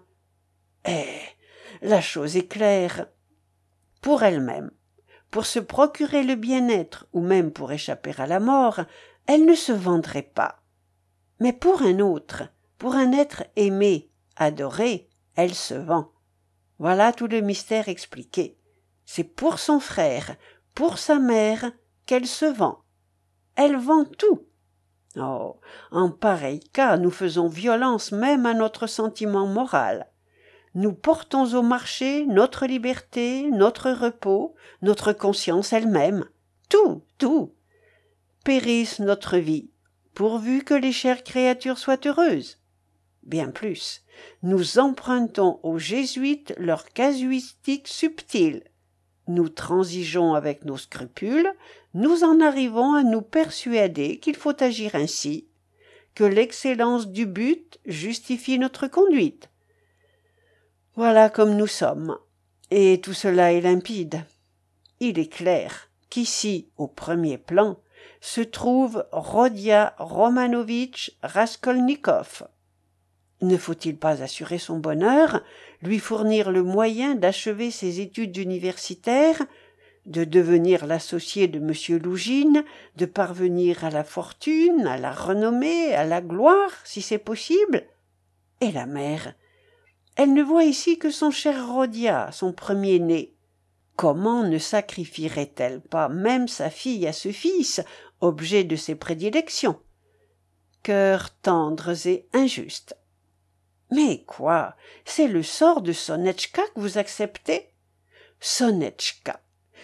La chose est claire. Pour elle-même, pour se procurer le bien-être ou même pour échapper à la mort, elle ne se vendrait pas. Mais pour un autre, pour un être aimé, adoré, elle se vend. Voilà tout le mystère expliqué. C'est pour son frère, pour sa mère, qu'elle se vend. Elle vend tout. Oh, en pareil cas, nous faisons violence même à notre sentiment moral. Nous portons au marché notre liberté, notre repos, notre conscience elle-même. Tout, tout. Périsse notre vie, pourvu que les chères créatures soient heureuses. Bien plus, nous empruntons aux jésuites leur casuistique subtile. Nous transigeons avec nos scrupules, nous en arrivons à nous persuader qu'il faut agir ainsi, que l'excellence du but justifie notre conduite. Voilà comme nous sommes, et tout cela est limpide. Il est clair qu'ici, au premier plan, se trouve Rodia Romanovitch Raskolnikov. Ne faut-il pas assurer son bonheur, lui fournir le moyen d'achever ses études universitaires, de devenir l'associé de M. Lougine, de parvenir à la fortune, à la renommée, à la gloire, si c'est possible? Et la mère? Elle ne voit ici que son cher Rodia, son premier-né. Comment ne sacrifierait-elle pas même sa fille à ce fils, objet de ses prédilections? Cœurs tendres et injustes. Mais quoi? C'est le sort de Sonetchka que vous acceptez? Sonetchka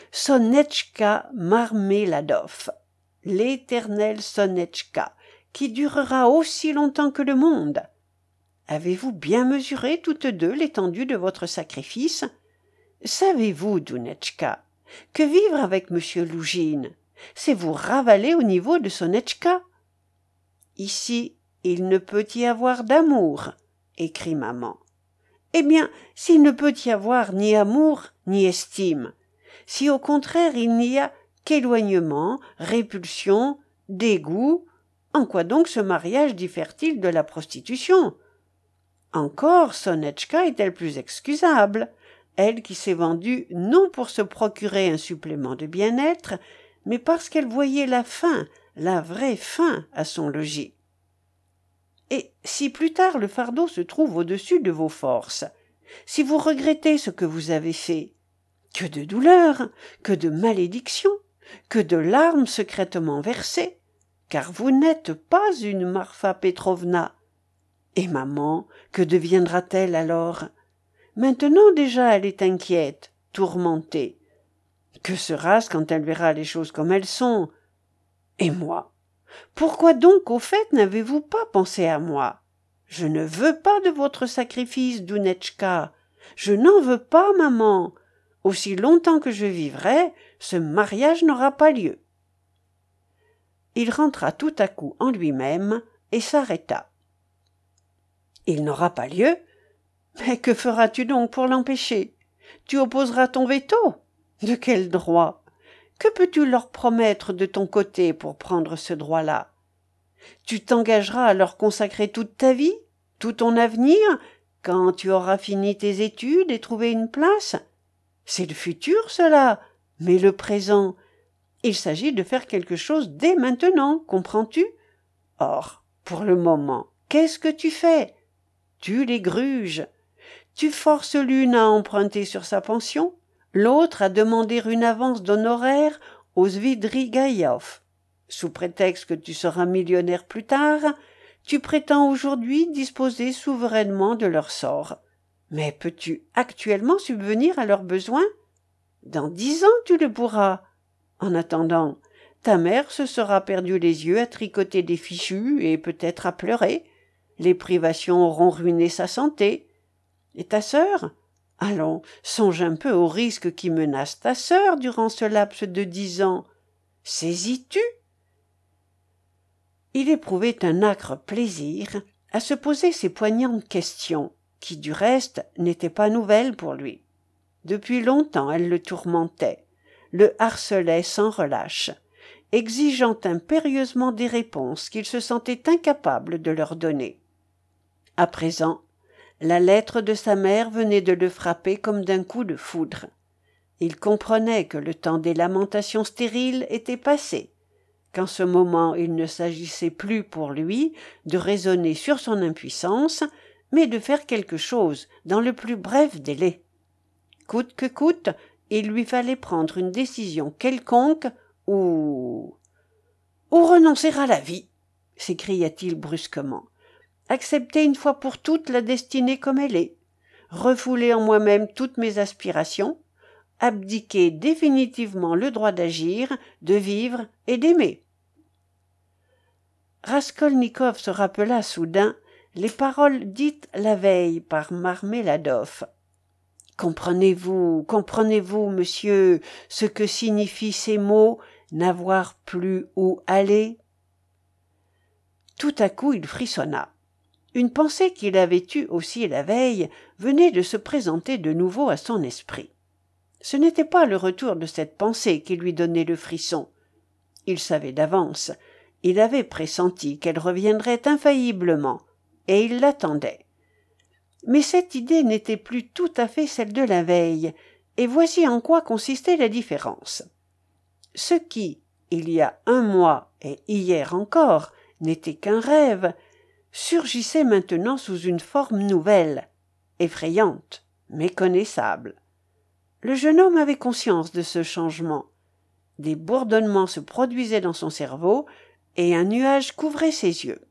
Marmeladov, l'éternelle Sonetchka, qui durera aussi longtemps que le monde. Avez-vous bien mesuré toutes deux l'étendue de votre sacrifice? Savez-vous, Dounetchka, que vivre avec M. Lougine, c'est vous ravaler au niveau de Sonetchka? Ici, il ne peut y avoir d'amour, écrit maman. Eh bien, s'il ne peut y avoir ni amour ni estime, si au contraire il n'y a qu'éloignement, répulsion, dégoût, en quoi donc ce mariage diffère-t-il de la prostitution? Encore Sonetchka est-elle plus excusable, elle qui s'est vendue non pour se procurer un supplément de bien-être, mais parce qu'elle voyait la fin, la vraie fin à son logis. Et si plus tard le fardeau se trouve au-dessus de vos forces, si vous regrettez ce que vous avez fait, que de douleurs, que de malédictions, que de larmes secrètement versées, car vous n'êtes pas une Marfa Petrovna. Et maman, que deviendra-t-elle alors? Maintenant déjà elle est inquiète, tourmentée. Que sera-ce quand elle verra les choses comme elles sont? Et moi? Pourquoi donc, au fait, n'avez-vous pas pensé à moi? Je ne veux pas de votre sacrifice, Dounetchka. Je n'en veux pas, maman. Aussi longtemps que je vivrai, ce mariage n'aura pas lieu. Il rentra tout à coup en lui-même et s'arrêta. Il n'aura pas lieu? Mais que feras-tu donc pour l'empêcher? Tu opposeras ton veto? De quel droit? Que peux-tu leur promettre de ton côté pour prendre ce droit-là? Tu t'engageras à leur consacrer toute ta vie, tout ton avenir, quand tu auras fini tes études et trouvé une place? C'est le futur, cela, mais le présent. Il s'agit de faire quelque chose dès maintenant, comprends-tu? Or, pour le moment, qu'est-ce que tu fais? Tu les gruges. Tu forces l'une à emprunter sur sa pension, l'autre à demander une avance d'honoraires aux Svidrigaïlov. Sous prétexte que tu seras millionnaire plus tard, tu prétends aujourd'hui disposer souverainement de leur sort. Mais peux-tu actuellement subvenir à leurs besoins? Dans 10 ans, tu le pourras. En attendant, ta mère se sera perdu les yeux à tricoter des fichus et peut-être à pleurer. Les privations auront ruiné sa santé. Et ta sœur? Allons, songe un peu aux risques qui menacent ta sœur durant ce laps de 10 ans. Saisis-tu? Il éprouvait un âcre plaisir à se poser ces poignantes questions, qui, du reste, n'étaient pas nouvelles pour lui. Depuis longtemps, elles le tourmentaient, le harcelaient sans relâche, exigeant impérieusement des réponses qu'il se sentait incapable de leur donner. À présent, la lettre de sa mère venait de le frapper comme d'un coup de foudre. Il comprenait que le temps des lamentations stériles était passé, qu'en ce moment il ne s'agissait plus pour lui de raisonner sur son impuissance, mais de faire quelque chose dans le plus bref délai. Coûte que coûte, il lui fallait prendre une décision quelconque ou renoncer à la vie, s'écria-t-il brusquement. Accepter une fois pour toutes la destinée comme elle est, refouler en moi-même toutes mes aspirations, abdiquer définitivement le droit d'agir, de vivre et d'aimer. Raskolnikov se rappela soudain les paroles dites la veille par Marmeladov. Comprenez-vous, monsieur, ce que signifient ces mots « n'avoir plus où aller » Tout à coup, il frissonna. Une pensée qu'il avait eue aussi la veille venait de se présenter de nouveau à son esprit. Ce n'était pas le retour de cette pensée qui lui donnait le frisson. Il savait d'avance, il avait pressenti qu'elle reviendrait infailliblement, et il l'attendait. Mais cette idée n'était plus tout à fait celle de la veille, et voici en quoi consistait la différence. Ce qui, il y a 1 mois et hier encore, n'était qu'un rêve, surgissait maintenant sous une forme nouvelle, effrayante, méconnaissable. Le jeune homme avait conscience de ce changement. Des bourdonnements se produisaient dans son cerveau, et un nuage couvrait ses yeux.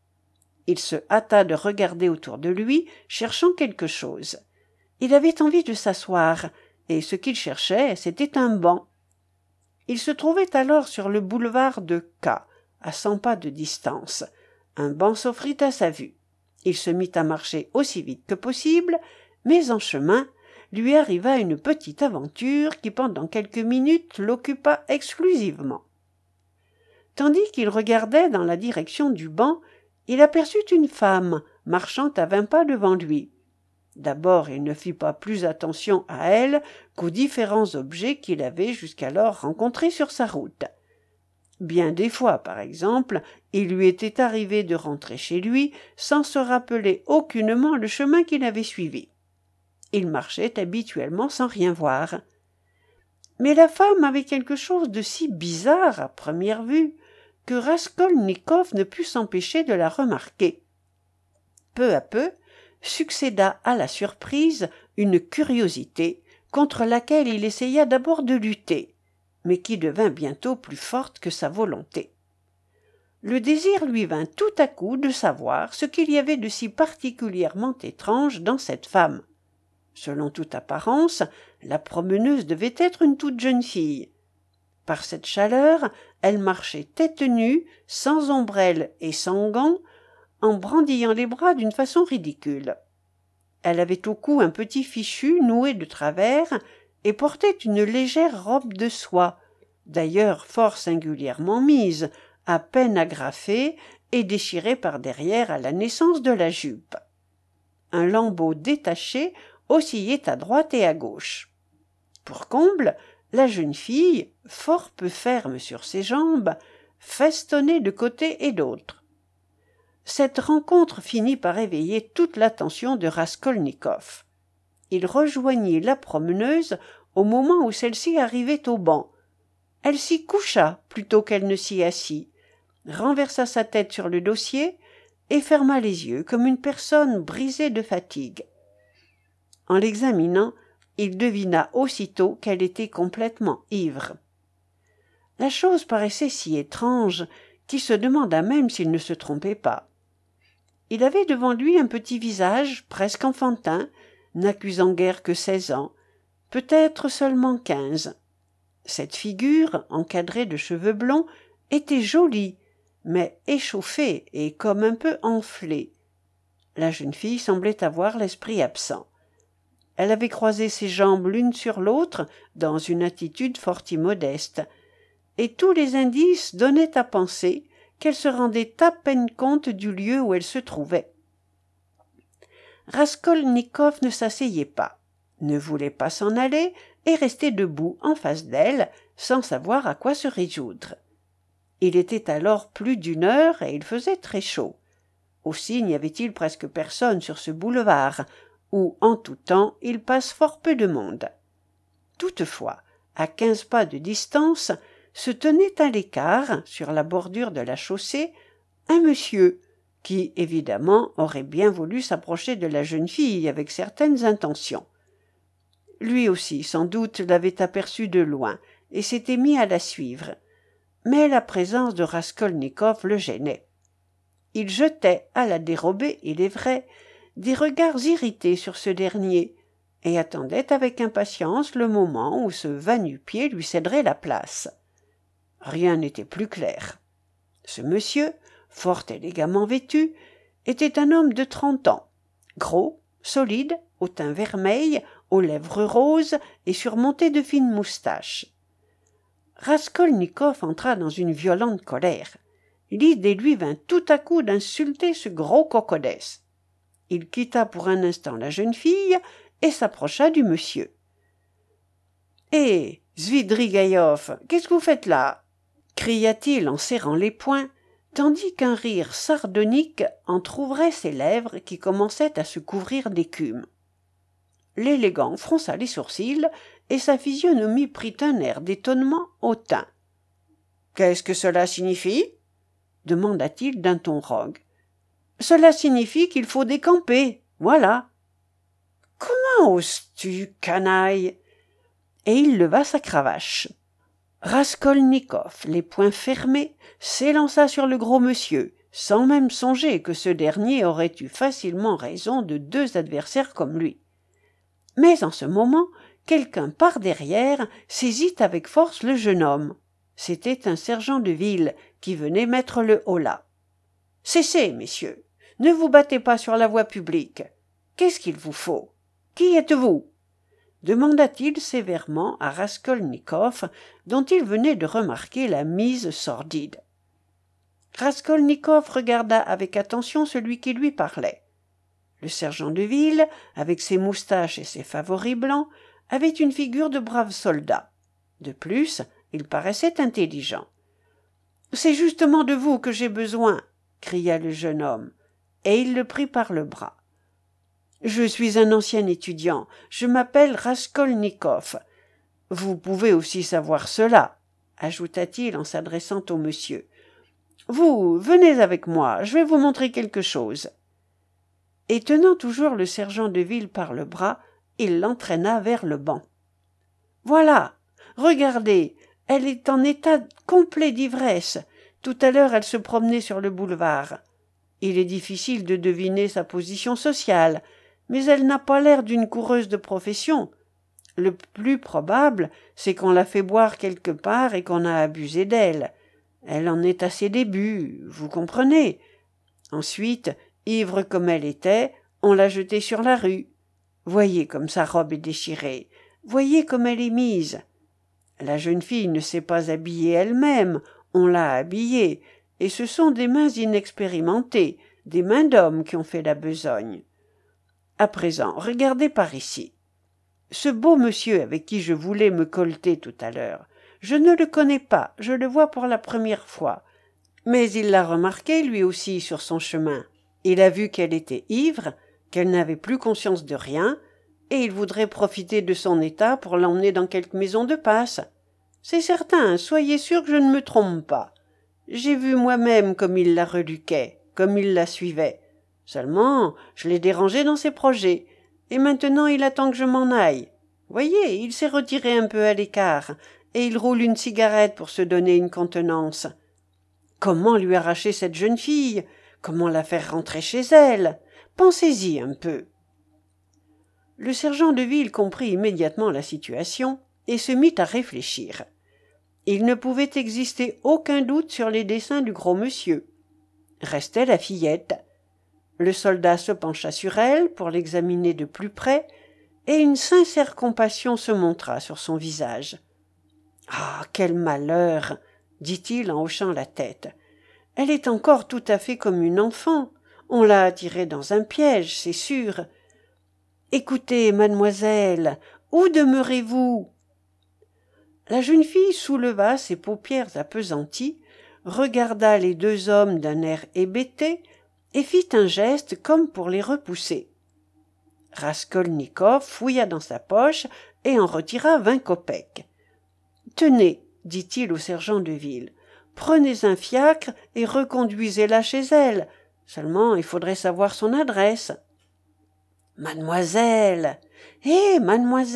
Il se hâta de regarder autour de lui, cherchant quelque chose. Il avait envie de s'asseoir, et ce qu'il cherchait, c'était un banc. Il se trouvait alors sur le boulevard de K, à 100 pas de distance. Un banc s'offrit à sa vue. Il se mit à marcher aussi vite que possible, mais en chemin, lui arriva une petite aventure qui pendant quelques minutes l'occupa exclusivement. Tandis qu'il regardait dans la direction du banc, il aperçut une femme marchant à 20 pas devant lui. D'abord, il ne fit pas plus attention à elle qu'aux différents objets qu'il avait jusqu'alors rencontrés sur sa route. Bien des fois, par exemple, il lui était arrivé de rentrer chez lui sans se rappeler aucunement le chemin qu'il avait suivi. Il marchait habituellement sans rien voir. Mais la femme avait quelque chose de si bizarre à première vue que Raskolnikov ne put s'empêcher de la remarquer. Peu à peu, succéda à la surprise une curiosité contre laquelle il essaya d'abord de lutter, mais qui devint bientôt plus forte que sa volonté. Le désir lui vint tout à coup de savoir ce qu'il y avait de si particulièrement étrange dans cette femme. Selon toute apparence, la promeneuse devait être une toute jeune fille. Par cette chaleur, elle marchait tête nue, sans ombrelle et sans gants, en brandillant les bras d'une façon ridicule. Elle avait au cou un petit fichu noué de travers et portait une légère robe de soie, d'ailleurs fort singulièrement mise, à peine agrafée et déchirée par derrière à la naissance de la jupe. Un lambeau détaché oscillait à droite et à gauche. Pour comble, la jeune fille, fort peu ferme sur ses jambes, festonnait de côté et d'autre. Cette rencontre finit par éveiller toute l'attention de Raskolnikov. Il rejoignit la promeneuse au moment où celle-ci arrivait au banc. Elle s'y coucha plutôt qu'elle ne s'y assit, renversa sa tête sur le dossier et ferma les yeux comme une personne brisée de fatigue. En l'examinant, il devina aussitôt qu'elle était complètement ivre. La chose paraissait si étrange qu'il se demanda même s'il ne se trompait pas. Il avait devant lui un petit visage presque enfantin, n'accusant guère que 16 ans, peut-être seulement 15. Cette figure, encadrée de cheveux blonds, était jolie, mais échauffée et comme un peu enflée. La jeune fille semblait avoir l'esprit absent. Elle avait croisé ses jambes l'une sur l'autre dans une attitude fort immodeste, et tous les indices donnaient à penser qu'elle se rendait à peine compte du lieu où elle se trouvait. Raskolnikov ne s'asseyait pas, ne voulait pas s'en aller et restait debout en face d'elle, sans savoir à quoi se résoudre. Il était alors plus d'1 heure et il faisait très chaud. Aussi n'y avait-il presque personne sur ce boulevard, où, en tout temps, il passe fort peu de monde. Toutefois, à 15 pas de distance, se tenait à l'écart, sur la bordure de la chaussée, un monsieur, qui, évidemment, aurait bien voulu s'approcher de la jeune fille avec certaines intentions. Lui aussi, sans doute, l'avait aperçue de loin, et s'était mis à la suivre. Mais la présence de Raskolnikov le gênait. Il jetait, à la dérobée, il est vrai, des regards irrités sur ce dernier, et attendait avec impatience le moment où ce va-nu-pieds lui céderait la place. Rien n'était plus clair. Ce monsieur, fort élégamment vêtu, était un homme de 30 ans, gros, solide, au teint vermeil, aux lèvres roses et surmonté de fines moustaches. Raskolnikov entra dans une violente colère. L'idée lui vint tout à coup d'insulter ce gros cocodès. Il quitta pour un instant la jeune fille et s'approcha du monsieur. « Hé, Svidrigaïov, qu'est-ce que vous faites là ?» cria-t-il en serrant les poings, tandis qu'un rire sardonique entr'ouvrait ses lèvres qui commençaient à se couvrir d'écume. L'élégant fronça les sourcils et sa physionomie prit un air d'étonnement hautain. « Qu'est-ce que cela signifie ?» demanda-t-il d'un ton rogue. « Cela signifie qu'il faut décamper, voilà. »« Comment oses-tu, canaille ?» Et il leva sa cravache. Raskolnikov, les poings fermés, s'élança sur le gros monsieur, sans même songer que ce dernier aurait eu facilement raison de 2 adversaires comme lui. Mais en ce moment, quelqu'un par derrière saisit avec force le jeune homme. C'était un sergent de ville qui venait mettre le holà. « Cessez, messieurs, ne vous battez pas sur la voie publique. Qu'est-ce qu'il vous faut? Qui êtes-vous » demanda-t-il sévèrement à Raskolnikov, dont il venait de remarquer la mise sordide. Raskolnikov regarda avec attention celui qui lui parlait. Le sergent de ville, avec ses moustaches et ses favoris blancs, avait une figure de brave soldat. De plus, il paraissait intelligent. « C'est justement de vous que j'ai besoin !» cria le jeune homme, et il le prit par le bras. « Je suis un ancien étudiant, je m'appelle Raskolnikov. Vous pouvez aussi savoir cela, » ajouta-t-il en s'adressant au monsieur. « Vous, venez avec moi, je vais vous montrer quelque chose. » Et tenant toujours le sergent de ville par le bras, il l'entraîna vers le banc. « Voilà, regardez, elle est en état complet d'ivresse. Tout à l'heure, elle se promenait sur le boulevard. Il est difficile de deviner sa position sociale, mais elle n'a pas l'air d'une coureuse de profession. Le plus probable, c'est qu'on l'a fait boire quelque part et qu'on a abusé d'elle. Elle en est à ses débuts, vous comprenez. Ensuite, ivre comme elle était, on l'a jetée sur la rue. Voyez comme sa robe est déchirée, voyez comme elle est mise. La jeune fille ne s'est pas habillée elle-même, on l'a habillée, et ce sont des mains inexpérimentées, des mains d'homme qui ont fait la besogne. À présent, regardez par ici. Ce beau monsieur avec qui je voulais me colleter tout à l'heure, je ne le connais pas, je le vois pour la première fois. Mais il l'a remarqué lui aussi sur son chemin. Il a vu qu'elle était ivre, qu'elle n'avait plus conscience de rien, et il voudrait profiter de son état pour l'emmener dans quelque maison de passe. C'est certain, soyez sûr que je ne me trompe pas. J'ai vu moi-même comme il la reluquait, comme il la suivait. Seulement, je l'ai dérangé dans ses projets, et maintenant il attend que je m'en aille. Voyez, il s'est retiré un peu à l'écart, et il roule une cigarette pour se donner une contenance. Comment lui arracher cette jeune fille? Comment la faire rentrer chez elle? Pensez-y un peu. Le sergent de ville comprit immédiatement la situation et se mit à réfléchir. Il ne pouvait exister aucun doute sur les desseins du gros monsieur. Restait la fillette. Le soldat se pencha sur elle pour l'examiner de plus près, et une sincère compassion se montra sur son visage. « Ah, quel malheur !» dit-il en hochant la tête. « Elle est encore tout à fait comme une enfant. On l'a attirée dans un piège, c'est sûr. Écoutez, mademoiselle, où demeurez-vous » La jeune fille souleva ses paupières appesanties, regarda les deux hommes d'un air hébété et fit un geste comme pour les repousser. Raskolnikov fouilla dans sa poche et en retira 20 kopeks. « Tenez, dit-il au sergent de ville, prenez un fiacre et reconduisez-la chez elle. Seulement, il faudrait savoir son adresse. »« Mademoiselle! Hé, mademoiselle !»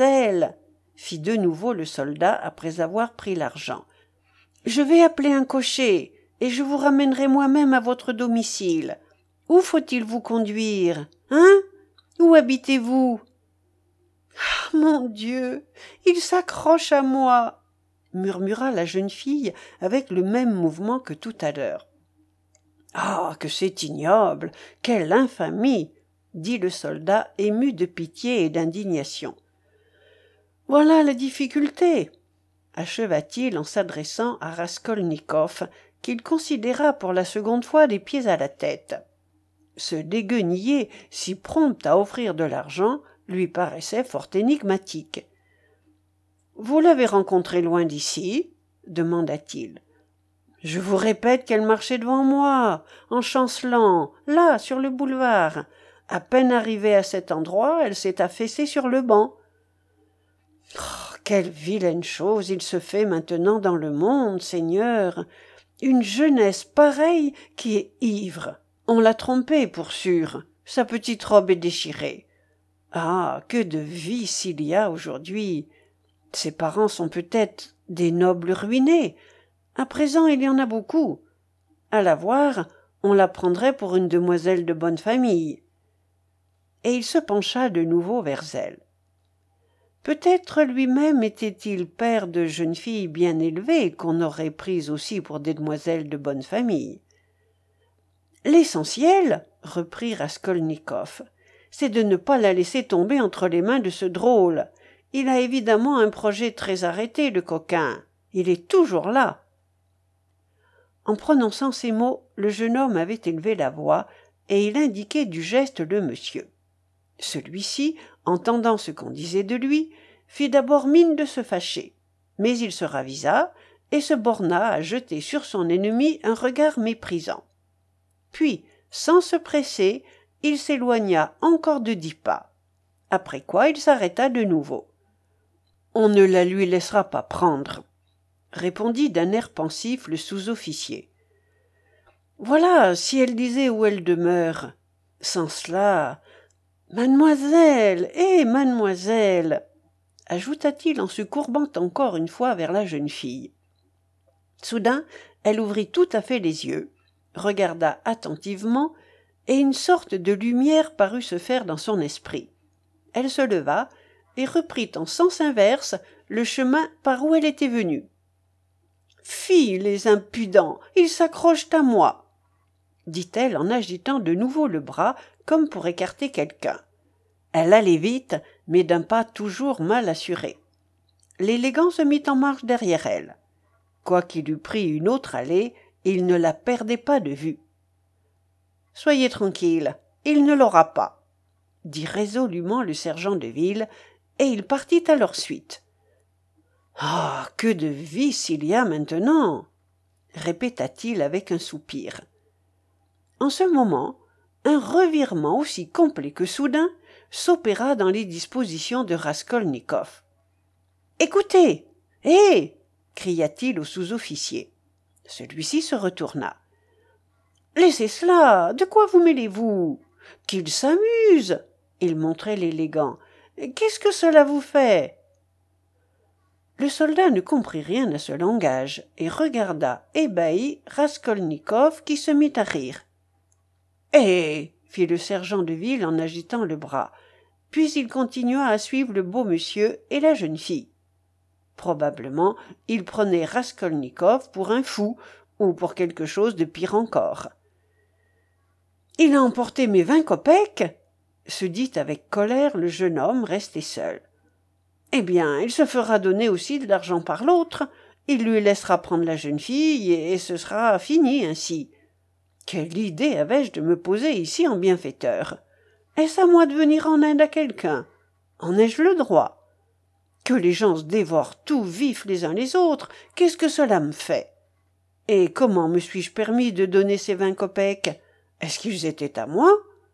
fit de nouveau le soldat après avoir pris l'argent. « Je vais appeler un cocher et je vous ramènerai moi-même à votre domicile. Où faut-il vous conduire, hein? Où habitez-vous? »« Ah, mon Dieu, il s'accroche à moi !» murmura la jeune fille avec le même mouvement que tout à l'heure. « Ah, que c'est ignoble! Quelle infamie !» dit le soldat ému de pitié et d'indignation. « Voilà la difficulté !» acheva-t-il en s'adressant à Raskolnikov, qu'il considéra pour la seconde fois des pieds à la tête. Ce déguenillé, si prompt à offrir de l'argent, lui paraissait fort énigmatique. « Vous l'avez rencontrée loin d'ici ?» demanda-t-il. « Je vous répète qu'elle marchait devant moi, en chancelant, là, sur le boulevard. À peine arrivée à cet endroit, elle s'est affaissée sur le banc. Oh, quelle vilaine chose il se fait maintenant dans le monde, Seigneur! Une jeunesse pareille qui est ivre. On l'a trompée, pour sûr. Sa petite robe est déchirée. Ah, que de vices il y a aujourd'hui! Ses parents sont peut-être des nobles ruinés. À présent, il y en a beaucoup. À la voir, on la prendrait pour une demoiselle de bonne famille. » Et il se pencha de nouveau vers elle. Peut-être lui-même était-il père de jeunes filles bien élevées qu'on aurait prises aussi pour des demoiselles de bonne famille. « L'essentiel, reprit Raskolnikov, c'est de ne pas la laisser tomber entre les mains de ce drôle. Il a évidemment un projet très arrêté, le coquin. Il est toujours là. » En prononçant ces mots, le jeune homme avait élevé la voix et il indiquait du geste le monsieur. Celui-ci, entendant ce qu'on disait de lui, fit d'abord mine de se fâcher, mais il se ravisa et se borna à jeter sur son ennemi un regard méprisant. Puis, sans se presser, il s'éloigna encore de 10 pas, après quoi il s'arrêta de nouveau. « On ne la lui laissera pas prendre, » répondit d'un air pensif le sous-officier. « Voilà, si elle disait où elle demeure. Sans cela... Mademoiselle, mademoiselle !» ajouta-t-il en se courbant encore une fois vers la jeune fille. Soudain, elle ouvrit tout à fait les yeux, regarda attentivement, et une sorte de lumière parut se faire dans son esprit. Elle se leva et reprit en sens inverse le chemin par où elle était venue. « Fi, les impudents, ils s'accrochent à moi !» dit-elle en agitant de nouveau le bras comme pour écarter quelqu'un. Elle allait vite, mais d'un pas toujours mal assuré. L'élégant se mit en marche derrière elle. Quoiqu'il eût pris une autre allée, il ne la perdait pas de vue. « Soyez tranquille, il ne l'aura pas, » dit résolument le sergent de ville, et il partit à leur suite. « Ah, que de vices il y a maintenant !» répéta-t-il avec un soupir. En ce moment, un revirement aussi complet que soudain s'opéra dans les dispositions de Raskolnikov. « Écoutez! Hé !» cria-t-il au sous-officier. Celui-ci se retourna. « Laissez cela! De quoi vous mêlez-vous? Qu'il s'amuse !» Il montrait l'élégant. « Qu'est-ce que cela vous fait ?» Le soldat ne comprit rien à ce langage et regarda ébahi Raskolnikov qui se mit à rire. « Eh !» fit le sergent de ville en agitant le bras. Puis il continua à suivre le beau monsieur et la jeune fille. Probablement, il prenait Raskolnikov pour un fou ou pour quelque chose de pire encore. « Il a emporté mes 20 kopecks !» se dit avec colère le jeune homme resté seul. « Eh bien, il se fera donner aussi de l'argent par l'autre. Il lui laissera prendre la jeune fille et ce sera fini ainsi. Quelle idée avais-je de me poser ici en bienfaiteur? Est-ce à moi de venir en aide à quelqu'un? En ai-je le droit? Que les gens se dévorent tout vifs les uns les autres, qu'est-ce que cela me fait? Et comment me suis-je permis de donner ces 20 kopecks? Est-ce qu'ils étaient à moi? »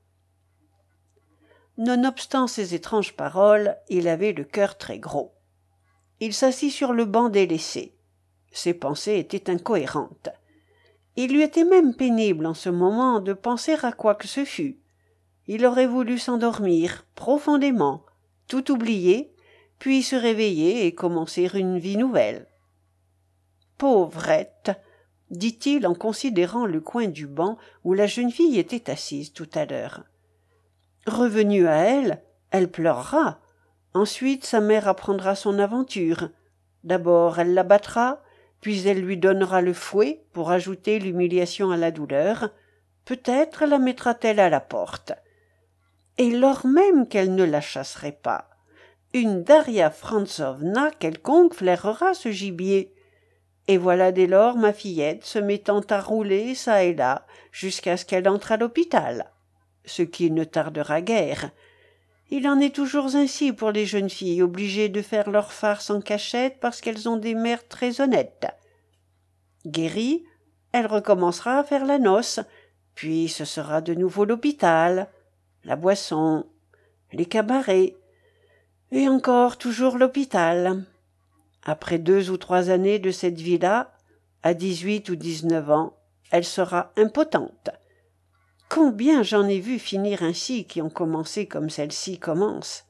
Nonobstant ces étranges paroles, il avait le cœur très gros. Il s'assit sur le banc délaissé. Ses pensées étaient incohérentes. Il lui était même pénible en ce moment de penser à quoi que ce fût. Il aurait voulu s'endormir profondément, tout oublier, puis se réveiller et commencer une vie nouvelle. « Pauvrette !» dit-il en considérant le coin du banc où la jeune fille était assise tout à l'heure. Revenue à elle, elle pleurera. Ensuite, sa mère apprendra son aventure. D'abord, elle la battra, puis elle lui donnera le fouet pour ajouter l'humiliation à la douleur. Peut-être la mettra-t-elle à la porte. Et lors même qu'elle ne la chasserait pas, une Daria Frantzovna quelconque flairera ce gibier. Et voilà dès lors ma fillette se mettant à rouler çà et là jusqu'à ce qu'elle entre à l'hôpital. Ce qui ne tardera guère. Il en est toujours ainsi pour les jeunes filles obligées de faire leur farce en cachette parce qu'elles ont des mères très honnêtes. Guérie, elle recommencera à faire la noce, puis ce sera de nouveau l'hôpital, la boisson, les cabarets, et encore toujours l'hôpital. Après 2 ou 3 années de cette vie-là, à 18 ou 19 ans, elle sera impotente. Combien j'en ai vu finir ainsi qui ont commencé comme celle-ci commence.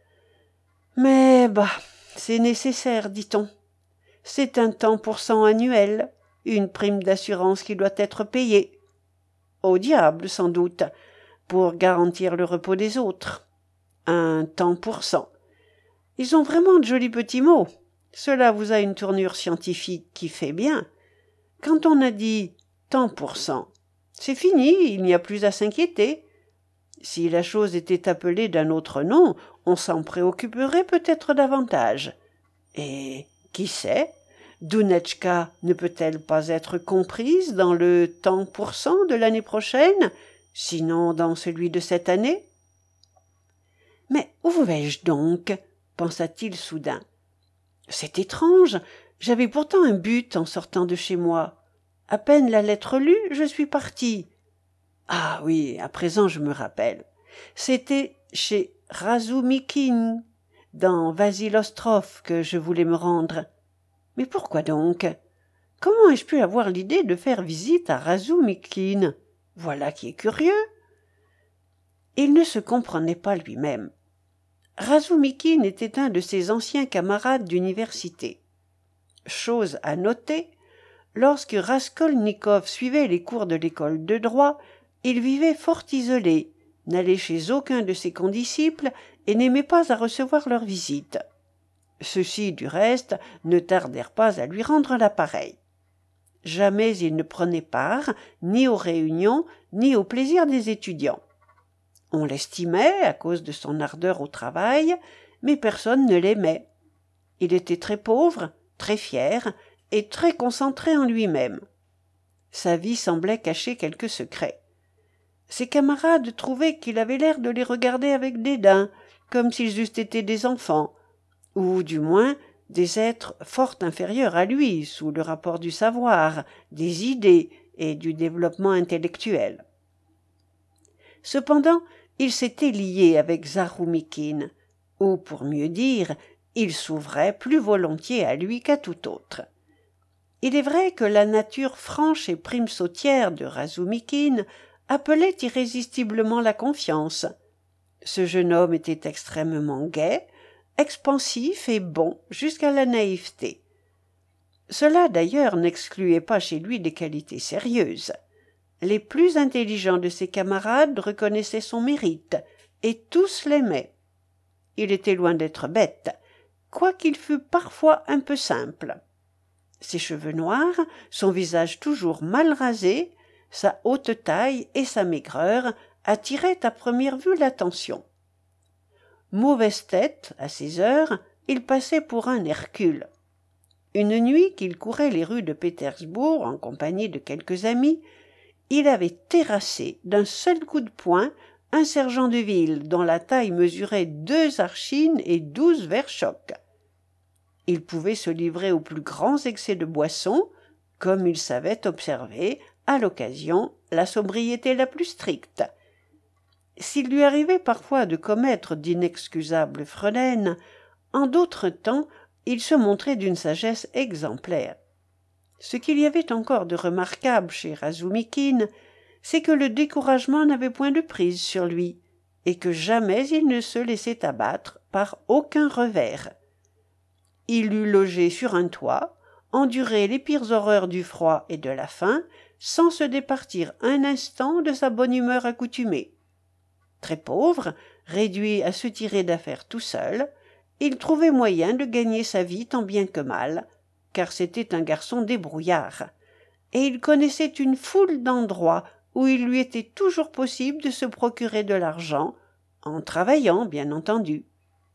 Mais bah, c'est nécessaire, dit-on. C'est un temps pour cent annuel, une prime d'assurance qui doit être payée. Au diable, sans doute, pour garantir le repos des autres. Un temps pour cent. Ils ont vraiment de jolis petits mots. Cela vous a une tournure scientifique qui fait bien. Quand on a dit temps pour cent, c'est fini, il n'y a plus à s'inquiéter. Si la chose était appelée d'un autre nom, on s'en préoccuperait peut-être davantage. Et qui sait, Dunetchka ne peut-elle pas être comprise dans le temps pour cent de l'année prochaine, sinon dans celui de cette année? Mais où vais-je donc? Pensa-t-il soudain. C'est étrange, j'avais pourtant un but en sortant de chez moi. À peine la lettre lue, je suis parti. Ah oui, à présent je me rappelle. C'était chez Razumikine, dans Vasilostrov, que je voulais me rendre. Mais pourquoi donc? Comment ai-je pu avoir l'idée de faire visite à Razumikine? Voilà qui est curieux. Il ne se comprenait pas lui-même. Razumikine était un de ses anciens camarades d'université. Chose à noter, lorsque Raskolnikov suivait les cours de l'école de droit, il vivait fort isolé, n'allait chez aucun de ses condisciples et n'aimait pas à recevoir leurs visites. Ceux-ci, du reste, ne tardèrent pas à lui rendre l'appareil. Jamais il ne prenait part ni aux réunions ni au plaisir des étudiants. On l'estimait à cause de son ardeur au travail, mais personne ne l'aimait. Il était très pauvre, très fier et très concentré en lui-même. Sa vie semblait cacher quelques secrets. Ses camarades trouvaient qu'il avait l'air de les regarder avec dédain, comme s'ils eussent été des enfants, ou du moins des êtres fort inférieurs à lui sous le rapport du savoir, des idées et du développement intellectuel. Cependant, il s'était lié avec Zaroumikine, ou pour mieux dire, il s'ouvrait plus volontiers à lui qu'à tout autre. Il est vrai que la nature franche et primesautière de Razumikine appelait irrésistiblement la confiance. Ce jeune homme était extrêmement gai, expansif et bon jusqu'à la naïveté. Cela d'ailleurs n'excluait pas chez lui des qualités sérieuses. Les plus intelligents de ses camarades reconnaissaient son mérite, et tous l'aimaient. Il était loin d'être bête, quoiqu'il fût parfois un peu simple. Ses cheveux noirs, son visage toujours mal rasé, sa haute taille et sa maigreur attiraient à première vue l'attention. Mauvaise tête, à ces heures, il passait pour un Hercule. Une nuit qu'il courait les rues de Pétersbourg en compagnie de quelques amis, il avait terrassé d'un seul coup de poing un sergent de ville dont la taille mesurait 2 archines et 12 verchocs. Il pouvait se livrer aux plus grands excès de boisson, comme il savait observer, à l'occasion, la sobriété la plus stricte. S'il lui arrivait parfois de commettre d'inexcusables fredaines, en d'autres temps il se montrait d'une sagesse exemplaire. Ce qu'il y avait encore de remarquable chez Razumikine, c'est que le découragement n'avait point de prise sur lui, et que jamais il ne se laissait abattre par aucun revers. Il eût logé sur un toit, enduré les pires horreurs du froid et de la faim, sans se départir un instant de sa bonne humeur accoutumée. Très pauvre, réduit à se tirer d'affaire tout seul, il trouvait moyen de gagner sa vie tant bien que mal, car c'était un garçon débrouillard, et il connaissait une foule d'endroits où il lui était toujours possible de se procurer de l'argent, en travaillant, bien entendu.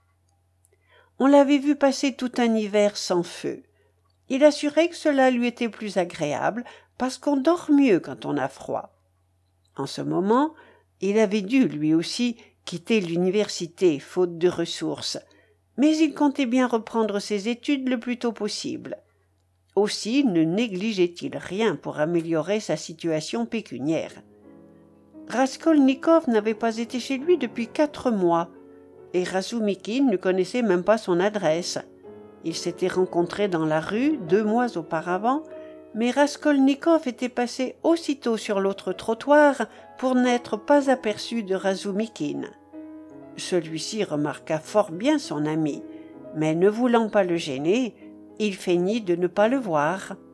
On l'avait vu passer tout un hiver sans feu. Il assurait que cela lui était plus agréable, parce qu'on dort mieux quand on a froid. En ce moment, il avait dû, lui aussi, quitter l'université, faute de ressources, mais il comptait bien reprendre ses études le plus tôt possible. Aussi ne négligeait-il rien pour améliorer sa situation pécuniaire. Raskolnikov n'avait pas été chez lui depuis 4 mois, et Razumikine ne connaissait même pas son adresse. Ils s'étaient rencontrés dans la rue 2 mois auparavant, mais Raskolnikov était passé aussitôt sur l'autre trottoir pour n'être pas aperçu de Razumikine. Celui-ci remarqua fort bien son ami, mais ne voulant pas le gêner, il feignit de ne pas le voir.